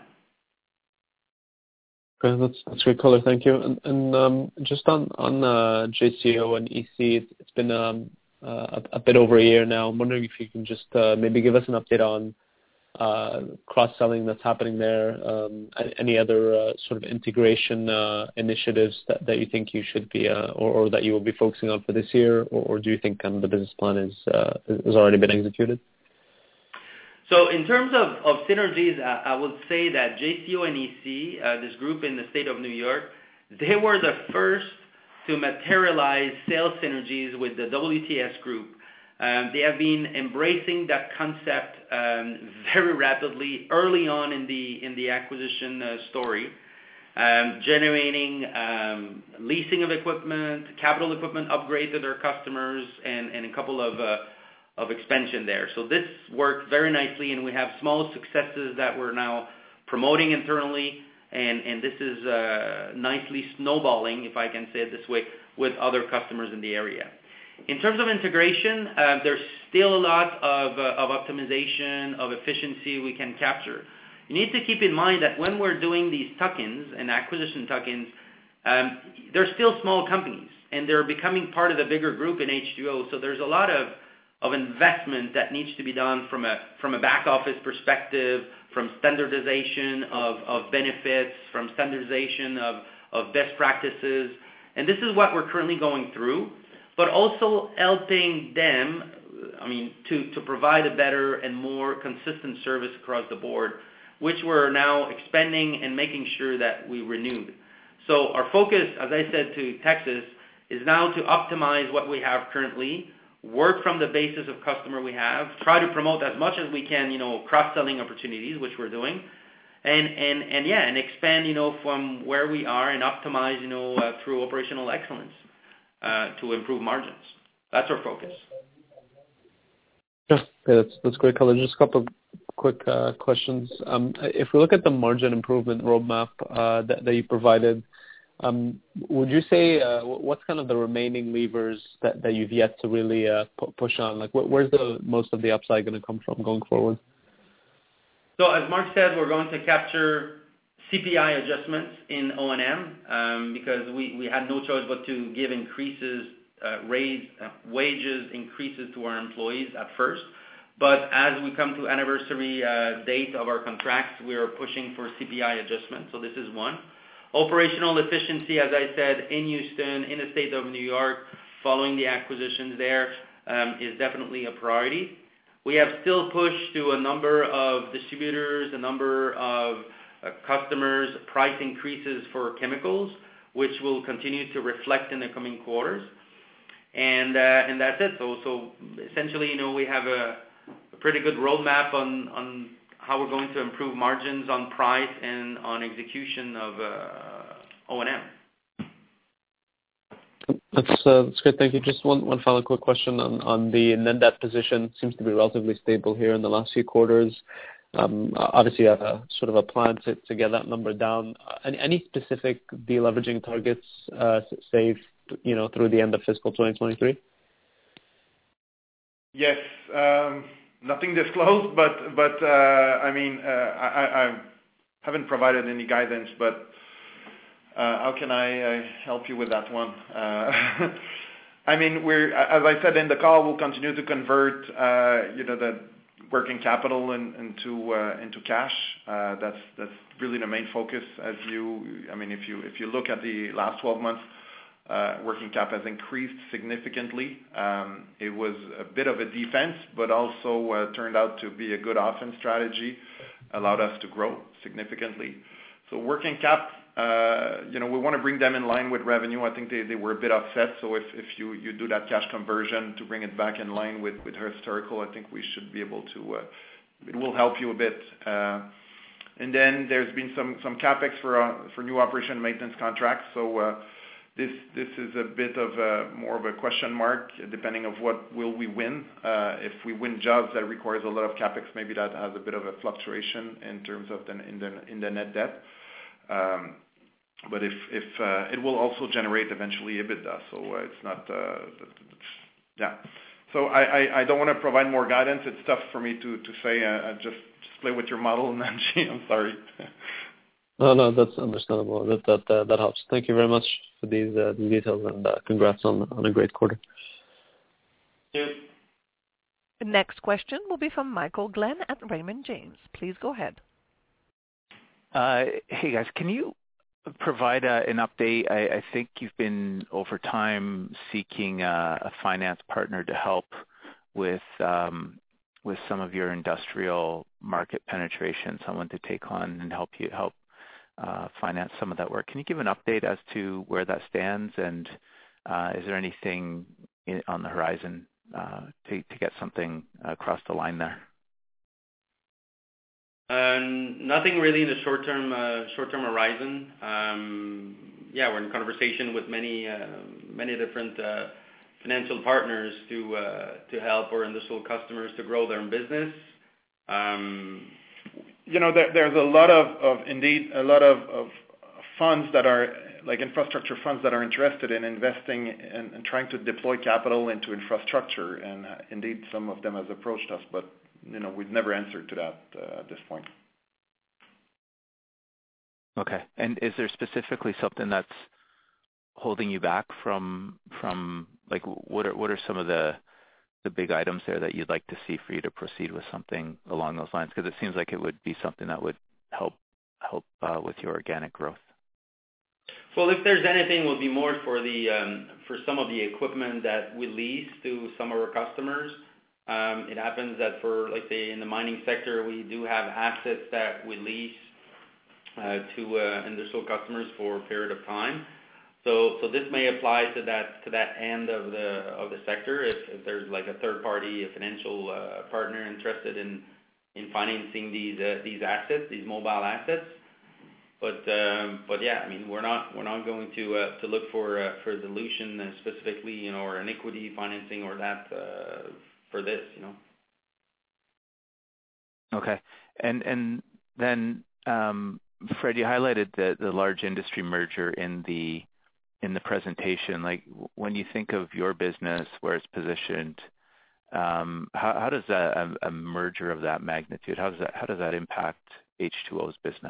Okay, that's great color. Thank you. And just on JCO and EC, it's been a bit over a year now. I'm wondering if you can just maybe give us an update on cross-selling that's happening there, any other sort of integration initiatives that you think you should be or that you will be focusing on for this year, or do you think kind of the business plan has already been executed? So in terms of synergies, I would say that JCO and EC, this group in the state of New York, they were the first to materialize sales synergies with the WTS group. They have been embracing that concept very rapidly early on in the acquisition story, generating leasing of equipment, capital equipment upgrade to their customers, and a couple of expansion there. So this worked very nicely, and we have small successes that we're now promoting internally, and this is nicely snowballing, if I can say it this way, with other customers in the area. In terms of integration, there's still a lot of optimization, of efficiency we can capture. You need to keep in mind that when we're doing these tuck-ins and acquisition tuck-ins, they're still small companies, and they're becoming part of the bigger group in H2O. So there's a lot of investment that needs to be done from a back office perspective, from standardization of benefits, from standardization of best practices. And this is what we're currently going through, but also helping them, to provide a better and more consistent service across the board, which we're now expanding and making sure that we renewed. So our focus, as I said to Texas, is now to optimize what we have currently, work from the basis of customer we have, try to promote as much as we can, cross-selling opportunities, which we're doing, and expand, from where we are and optimize, through operational excellence to improve margins. That's our focus. Yeah, that's great color. Just a couple of quick questions. If we look at the margin improvement roadmap that you provided, would you say what's kind of the remaining levers that you've yet to really push on? Like, where's the most of the upside going to come from going forward? So as Mark said, we're going to capture CPI adjustments in O&M because we had no choice but to give increases, raise wages increases to our employees at first. But as we come to anniversary date of our contracts, we are pushing for CPI adjustments. So this is one. Operational efficiency, as I said, in Houston, in the state of New York, following the acquisitions there, is definitely a priority. We have still pushed to a number of distributors, a number of customers, price increases for chemicals, which will continue to reflect in the coming quarters. And that's it. So essentially, we have a pretty good roadmap on how we're going to improve margins on price and on execution of O&M. That's great. Thank you. Just one final quick question on the net debt position. Seems to be relatively stable here in the last few quarters. Obviously, you have a sort of a plan to get that number down. Any specific deleveraging targets, say, through the end of fiscal 2023? Yes. Nothing disclosed, but I haven't provided any guidance, but how can I help you with that one? As I said in the call, we'll continue to convert, the working capital into cash. That's really the main focus. If you look at the last 12 months, working cap has increased significantly. It was a bit of a defense, but also turned out to be a good offense strategy, allowed us to grow significantly. So working cap, we want to bring them in line with revenue. I think they were a bit upset. So if you do that cash conversion to bring it back in line with historical, I think we should be able to, it will help you a bit. And then there's been some CapEx for new operation and maintenance contracts. So this is a bit of more of a question mark, depending of what will we win. If we win jobs that requires a lot of CapEx, maybe that has a bit of a fluctuation in terms of in the net debt. But if it will also generate eventually EBITDA, so it's not yeah. So I don't want to provide more guidance. It's tough for me to say. Just play with your model, Nancy. I'm sorry. No, that's understandable. That helps. Thank you very much for these details, and congrats on a great quarter. Thank you. The next question will be from Michael Glen at Raymond James. Please go ahead. Hey guys, can you provide an update? I think you've been over time seeking a finance partner to help with some of your industrial market penetration, someone to take on and help finance some of that work. Can you give an update as to where that stands, and is there anything on the horizon to get something across the line there? Nothing really in the short-term horizon. We're in conversation with many different financial partners to help our industrial customers to grow their business. There's a lot of funds that are like infrastructure funds that are interested in investing and trying to deploy capital into infrastructure, and indeed some of them has approached us, but we've never answered to that at this point. Okay. And is there specifically something that's holding you back from like what are some of the big items there that you'd like to see for you to proceed with something along those lines? Because it seems like it would be something that would help with your organic growth. Well, if there's anything, it will be more for some of the equipment that we lease to some of our customers. It happens that for, like, say, in the mining sector, we do have assets that we lease to industrial customers for a period of time. So this may apply to that end of the sector if there's like a third party, a financial partner interested in financing these assets, these mobile assets. But yeah, I mean we're not going to look for dilution specifically, or an equity financing or that for this, Okay, and then Fred, you highlighted the large industry merger in the presentation. Like, when you think of your business, where it's positioned, how does a merger of that magnitude, how does that impact H2O's business?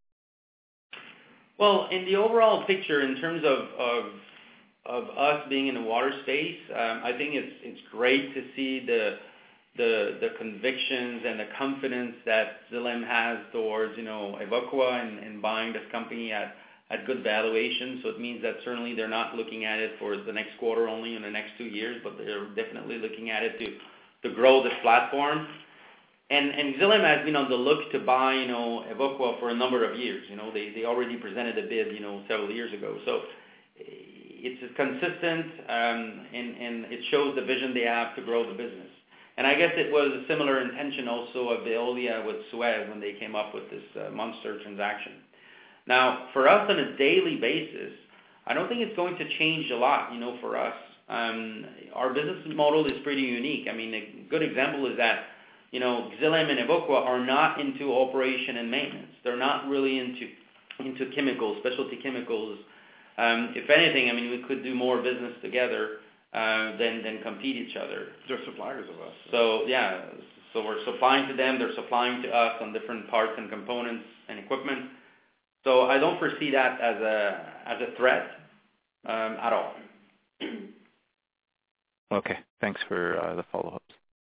Well, in the overall picture, in terms of us being in the water space, I think it's great to see the convictions and the confidence that Xylem has towards Evoqua and buying this company at good valuation. So it means that certainly they're not looking at it for the next quarter only, in the next 2 years, but they're definitely looking at it to grow this platform. And Xylem has been on the look to buy Evoqua for a number of years. They already presented a bid several years ago. So it's consistent, and it shows the vision they have to grow the business. And I guess it was a similar intention also of Veolia with Suez when they came up with this monster transaction. Now, for us on a daily basis, I don't think it's going to change a lot, for us. Our business model is pretty unique. I mean, a good example is that, Xylem and Evoqua are not into operation and maintenance. They're not really into chemicals, specialty chemicals. If anything, I mean, we could do more business together than compete each other. They're suppliers of us. So, yeah. So we're supplying to them. They're supplying to us on different parts and components and equipment. So I don't foresee that as a threat at all. Okay. Thanks for the follow-ups.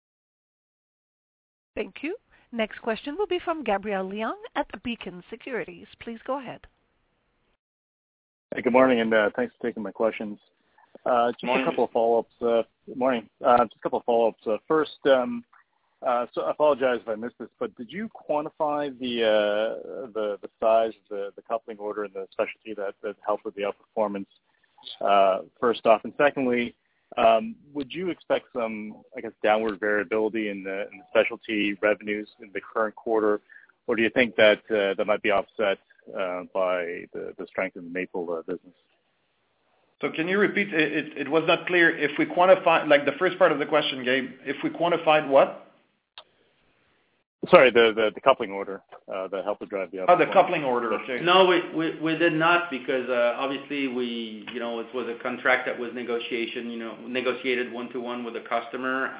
Thank you. Next question will be from Gabriel Leung at Beacon Securities. Please go ahead. Hey, good morning, and thanks for taking my questions. A couple of follow-ups. Good morning. Just a couple of follow-ups. First, so I apologize if I missed this, but did you quantify the size of the coupling order and the specialty that helped with the outperformance? First off, and secondly, would you expect some, I guess, downward variability in the specialty revenues in the current quarter, or do you think that that might be offset by the strength in the maple business? So can you repeat? It was not clear. If we quantify, like the first part of the question, Gabe, if we quantified what? Sorry, the coupling order that helped to drive the outperformance. Oh, the coupling order. Okay. No, we did not, because obviously it was a contract that was negotiated one-to-one with the customer.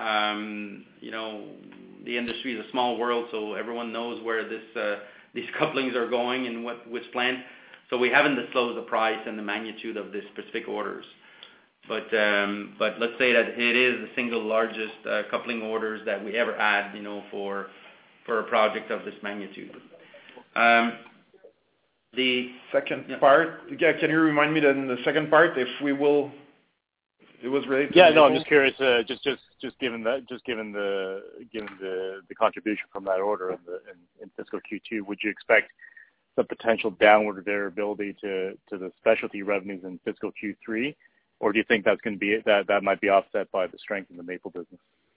The industry is a small world, so everyone knows where these couplings are going and which plant. So we haven't disclosed the price and the magnitude of the specific orders. But let's say that it is the single largest coupling orders that we ever had, for a project of this magnitude. The second part, yeah, can you remind me then the second part, if we will? It was related. Yeah, no, I'm just curious. Just given the contribution from that order in fiscal Q2, would you expect some potential downward variability to the specialty revenues in fiscal Q3, or do you think that's going to be that might be offset by the strength in the maple business?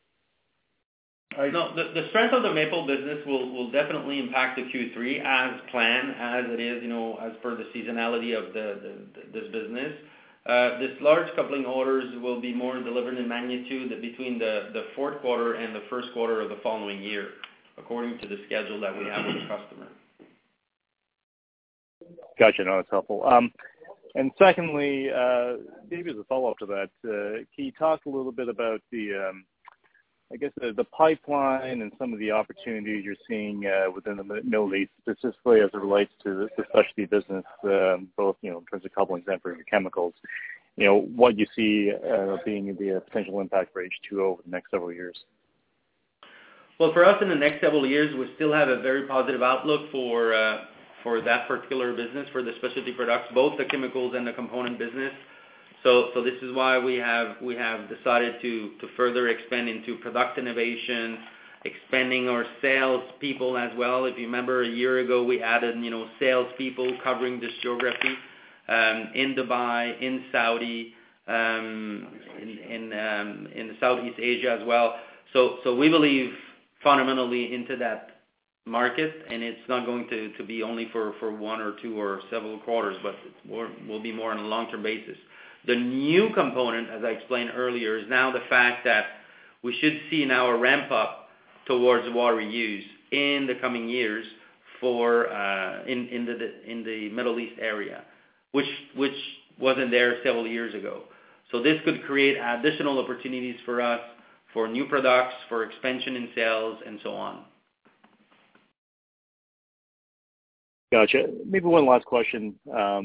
No, the strength of the maple business will definitely impact the Q3 as planned, as it is, as per the seasonality of this business. This large coupling orders will be more delivered in magnitude between the fourth quarter and the first quarter of the following year, according to the schedule that we have with the customer. Gotcha. No, that's helpful. And secondly, maybe as a follow-up to that, can you talk a little bit about the pipeline and some of the opportunities you're seeing within the Middle East, specifically as it relates to the specialty business, both in terms of couplings and for chemicals. What you see being the potential impact for H2O over the next several years. Well, for us in the next several years, we still have a very positive outlook for that particular business, for the specialty products, both the chemicals and the component business. So this is why we have decided to further expand into product innovation, expanding our sales people as well. If you remember, a year ago we added sales people covering this geography in Dubai, in Saudi, in Southeast Asia as well. So we believe fundamentally into that market, and it's not going to be only for 1 or 2 or several quarters, but it will be more on a long-term basis. The new component, as I explained earlier, is now the fact that we should see now a ramp up towards water reuse in the coming years for in the Middle East area, which wasn't there several years ago. So this could create additional opportunities for us for new products, for expansion in sales, and so on. Gotcha. Maybe one last question.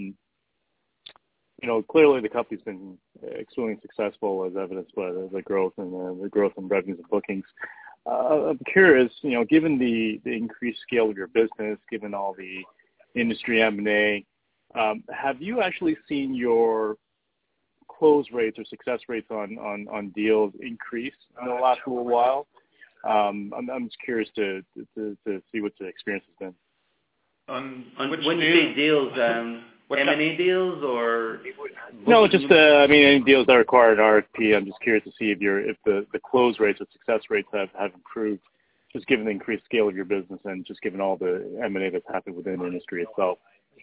Clearly the company's been extremely successful, as evidenced by the growth and the growth in revenues and bookings. I'm curious, given the increased scale of your business, given all the industry M&A, have you actually seen your close rates or success rates on deals increase in the last little while? I'm just curious to see what the experience has been. When you say deals, M&A deals or? No, just any deals that require an RFP. I'm just curious to see if the close rates or success rates have improved, just given the increased scale of your business and just given all the M&A that's happened within the industry itself.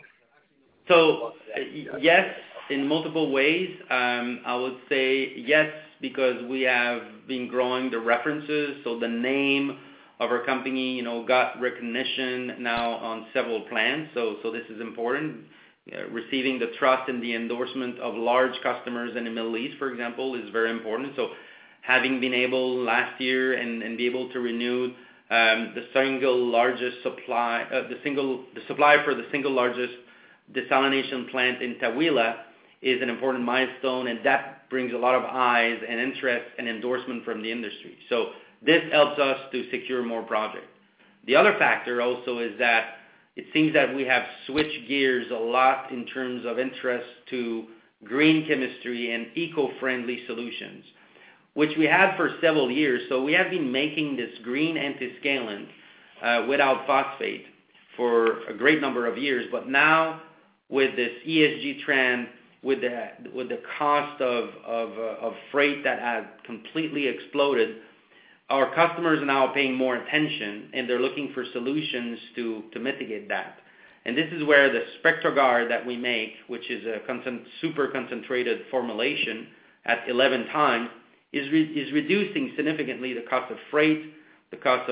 So yes, in multiple ways. I would say yes, because we have been growing the references, so the name of our company, got recognition now on several plans. So this is important. Receiving the trust and the endorsement of large customers in the Middle East, for example, is very important. So having been able last year and be able to renew the single largest supply, the supply for the single largest desalination plant in Taweelah is an important milestone, and that brings a lot of eyes and interest and endorsement from the industry. So this helps us to secure more projects. The other factor also is that it seems that we have switched gears a lot in terms of interest to green chemistry and eco-friendly solutions, which we had for several years. So we have been making this green antiscalant without phosphate for a great number of years. But now with this ESG trend, with the cost of freight that has completely exploded, our customers are now paying more attention, and they're looking for solutions to mitigate that. And this is where the SpectraGuard that we make, which is a super concentrated formulation at 11 times, is reducing significantly the cost of freight, the cost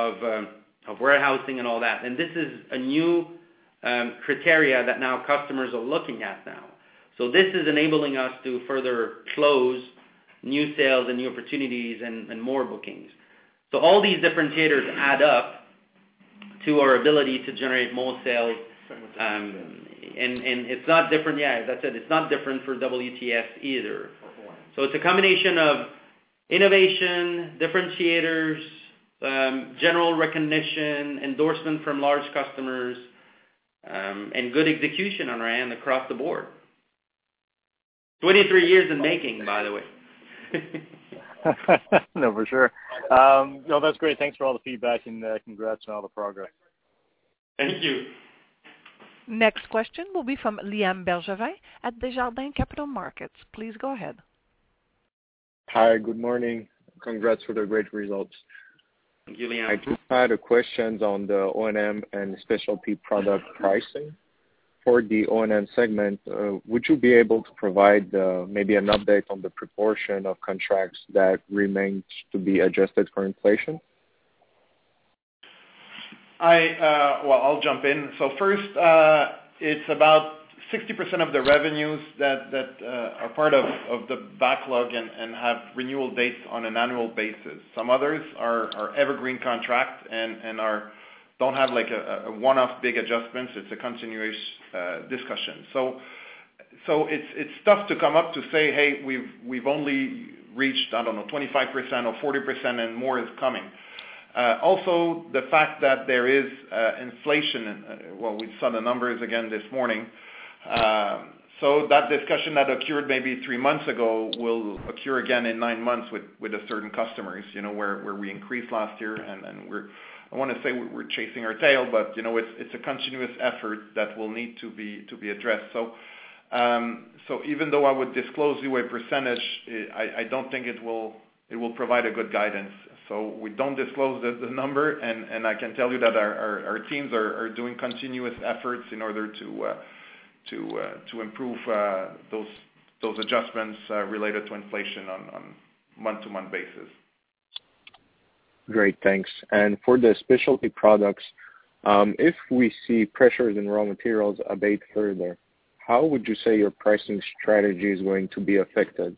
of warehousing and all that. And this is a new criteria that now customers are looking at now. So this is enabling us to further close new sales and new opportunities and more bookings. So all these differentiators add up to our ability to generate more sales. And it's not different, as I said, it's not different for WTS either. So it's a combination of innovation, differentiators, general recognition, endorsement from large customers, and good execution on our end across the board. 23 years in making, by the way. No, for sure. No, that's great. Thanks for all the feedback and congrats on all the progress. Thank you. Next question will be from Liam Bergevin at Desjardins Capital Markets. Please go ahead. Hi, good morning. Congrats for the great results. Thank you, Liam. I just had a question on the O&M and specialty product pricing. For the O&M segment, would you be able to provide maybe an update on the proportion of contracts that remain to be adjusted for inflation? I'll jump in. So first, it's about 60% of the revenues that are part of the backlog and have renewal dates on an annual basis. Some others are evergreen contract and don't have like a one-off big adjustments. It's a continuous discussion. So it's tough to come up to say, hey, we've only reached, I don't know, 25% or 40% and more is coming. Also, the fact that there is inflation, we saw the numbers again this morning. So that discussion that occurred maybe 3 months ago will occur again in 9 months with a certain customers, where we increased last year and I want to say we're chasing our tail, but it's a continuous effort that will need to be addressed. So even though I would disclose you a percentage, I don't think it will provide a good guidance. So we don't disclose the number, and I can tell you that our teams are doing continuous efforts in order to improve those adjustments related to inflation on month-to-month basis. Great, thanks. And for the specialty products, if we see pressures in raw materials abate further, how would you say your pricing strategy is going to be affected?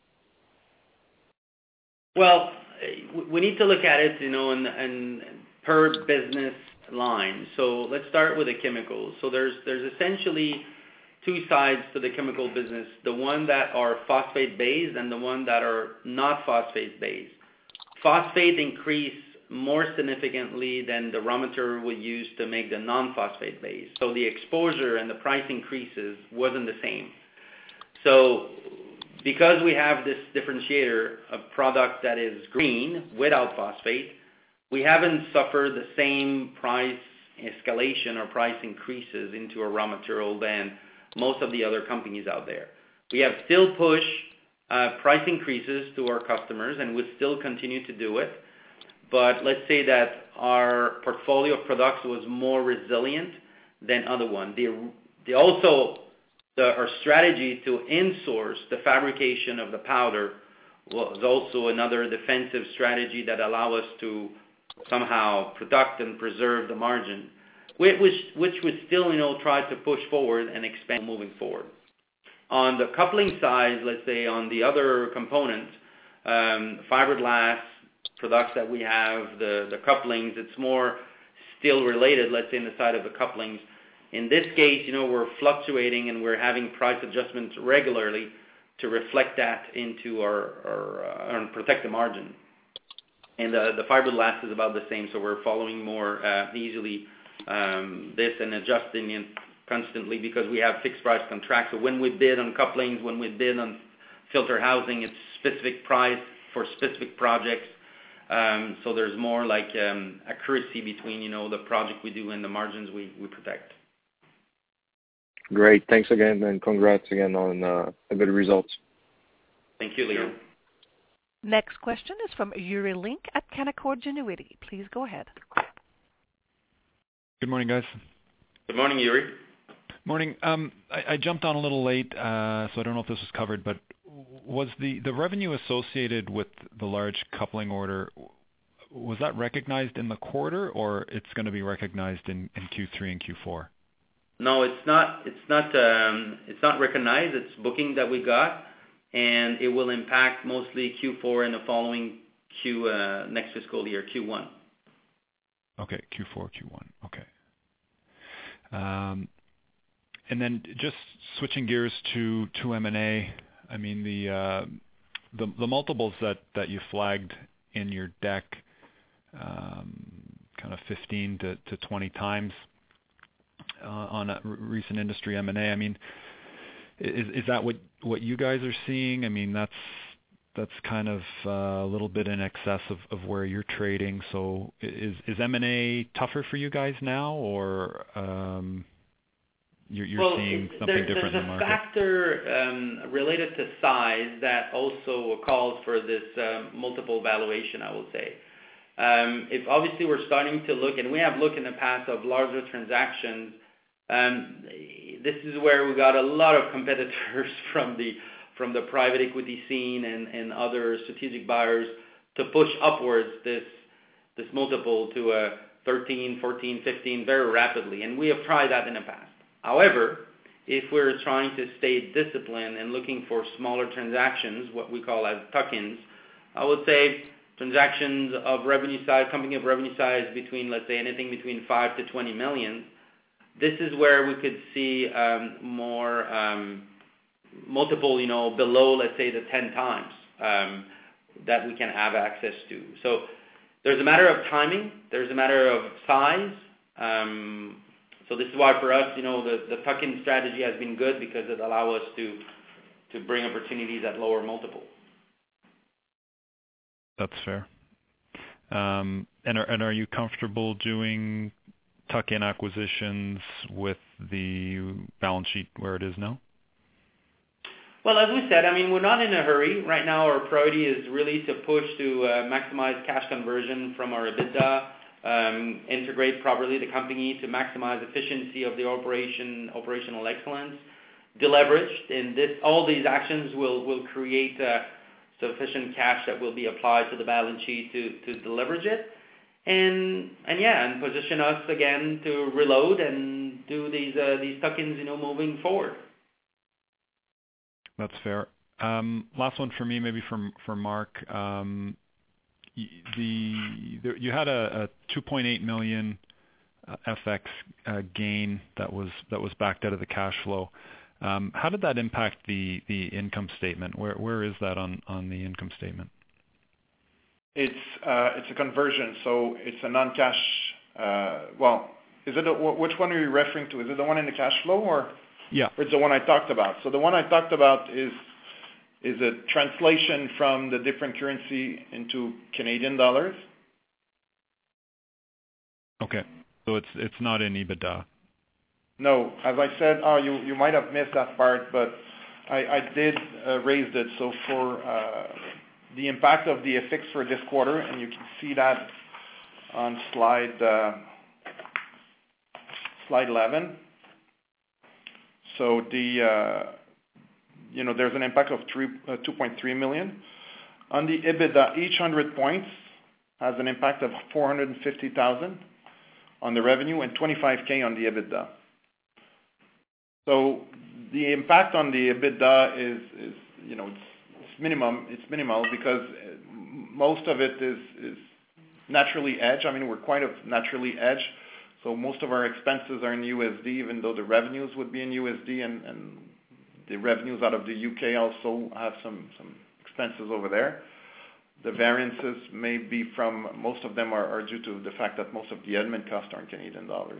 Well, we need to look at it, in per business line. So let's start with the chemicals. So there's essentially two sides to the chemical business, the one that are phosphate-based and the one that are not phosphate-based. Phosphate increase more significantly than the raw material we use to make the non-phosphate base. So the exposure and the price increases wasn't the same. So because we have this differentiator of product that is green without phosphate, we haven't suffered the same price escalation or price increases into a raw material than most of the other companies out there. We have still pushed price increases to our customers and we still continue to do it. But let's say that our portfolio of products was more resilient than other ones. Our strategy to in-source the fabrication of the powder was also another defensive strategy that allowed us to somehow protect and preserve the margin, which we still, try to push forward and expand moving forward. On the coupling side, let's say on the other components, fiberglass products that we have, the couplings, it's more still related, let's say, in the side of the couplings. In this case, we're fluctuating and we're having price adjustments regularly to reflect that into our and protect the margin. And the fiberglass is about the same, so we're following more easily this and adjusting it constantly because we have fixed price contracts. So when we bid on couplings, when we bid on filter housing, it's specific price for specific projects. So there's more like accuracy between, the project we do and the margins we protect. Great. Thanks again, and congrats again on the good results. Thank you, Leo. Next question is from Yuri Lynk at Canaccord Genuity. Please go ahead. Good morning, guys. Good morning, Yuri. Morning. I jumped on a little late, so I don't know if this was covered, but was the revenue associated with the large coupling order, was that recognized in the quarter, or it's going to be recognized in Q3 and Q4? No, it's not. It's not recognized. It's booking that we got, and it will impact mostly Q4 and the following next fiscal year, Q1. Okay, Q4, Q1. Okay. And then just switching gears to M&A. I mean the multiples that you flagged in your deck, kind of 15 to 20 times on a recent industry M&A. I mean, is that what you guys are seeing? I mean, that's kind of a little bit in excess of where you're trading. So is M&A tougher for you guys now, or you're seeing something different in the market? There's a factor related to size that also calls for this multiple valuation, I will say. If obviously we're starting to look, and we have looked in the past of larger transactions, this is where we got a lot of competitors from the private equity scene and other strategic buyers to push upwards this multiple to 13, 14, 15 very rapidly, and we have tried that in the past. However, if we're trying to stay disciplined and looking for smaller transactions, what we call as tuck-ins, I would say transactions of revenue size, company of revenue size between, let's say, anything between 5 to 20 million. This is where we could see more multiple, below, let's say, the 10 times that we can have access to. So there's a matter of timing. There's a matter of size. So this is why for us, the tuck-in strategy has been good because it allows us to bring opportunities at lower multiple. That's fair. And are you comfortable doing tuck-in acquisitions with the balance sheet where it is now? Well, as we said, we're not in a hurry. Right now, our priority is really to push to maximize cash conversion from our EBITDA, integrate properly the company to maximize efficiency of the operational excellence, deleverage, and all these actions will create sufficient cash that will be applied to the balance sheet to deleverage it, and position us again to reload and do these tuck-ins, moving forward. That's fair. Last one for me, maybe for Mark. You had a 2.8 million FX gain that was backed out of the cash flow. How did that impact the income statement? Where is that on the income statement? It's a conversion, so it's a non-cash. Which one are you referring to? Is it the one in the cash flow or? Yeah. Or it's the one I talked about. So the one I talked about is a translation from the different currency into Canadian dollars. Okay, so it's not in EBITDA. No, as I said, you might have missed that part, but I did raise it. So for the impact of the FX for this quarter, and you can see that on slide 11. So there's an impact of 2.3 million. On the EBITDA, each 100 points has an impact of 450,000 on the revenue and 25K on the EBITDA. So the impact on the EBITDA is it's minimum. It's minimal because most of it is naturally hedged. We're quite naturally hedged. So most of our expenses are in USD, even though the revenues would be in USD, and the revenues out of the UK also have some expenses over there. The variances may be from, most of them are due to the fact that most of the admin costs are in Canadian dollars.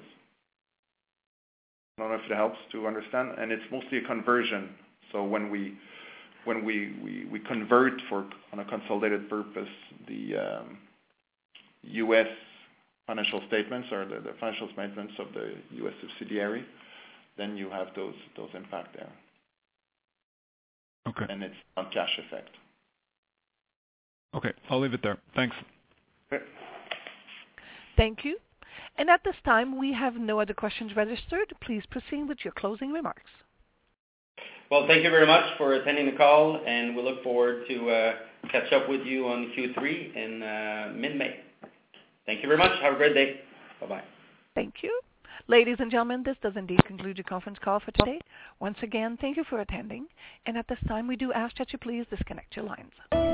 I don't know if it helps to understand, and it's mostly a conversion. So when we convert on a consolidated purpose, the U.S. financial statements or the financial statements of the U.S. subsidiary, then you have those impact there. Okay. And it's on cash effect. Okay, I'll leave it there. Thanks. Okay. Thank you. And at this time, we have no other questions registered. Please proceed with your closing remarks. Well, thank you very much for attending the call, and we look forward to catch up with you on Q3 in mid-May. Thank you very much. Have a great day. Bye-bye. Thank you. Ladies and gentlemen, this does indeed conclude your conference call for today. Once again, thank you for attending. And at this time, we do ask that you please disconnect your lines.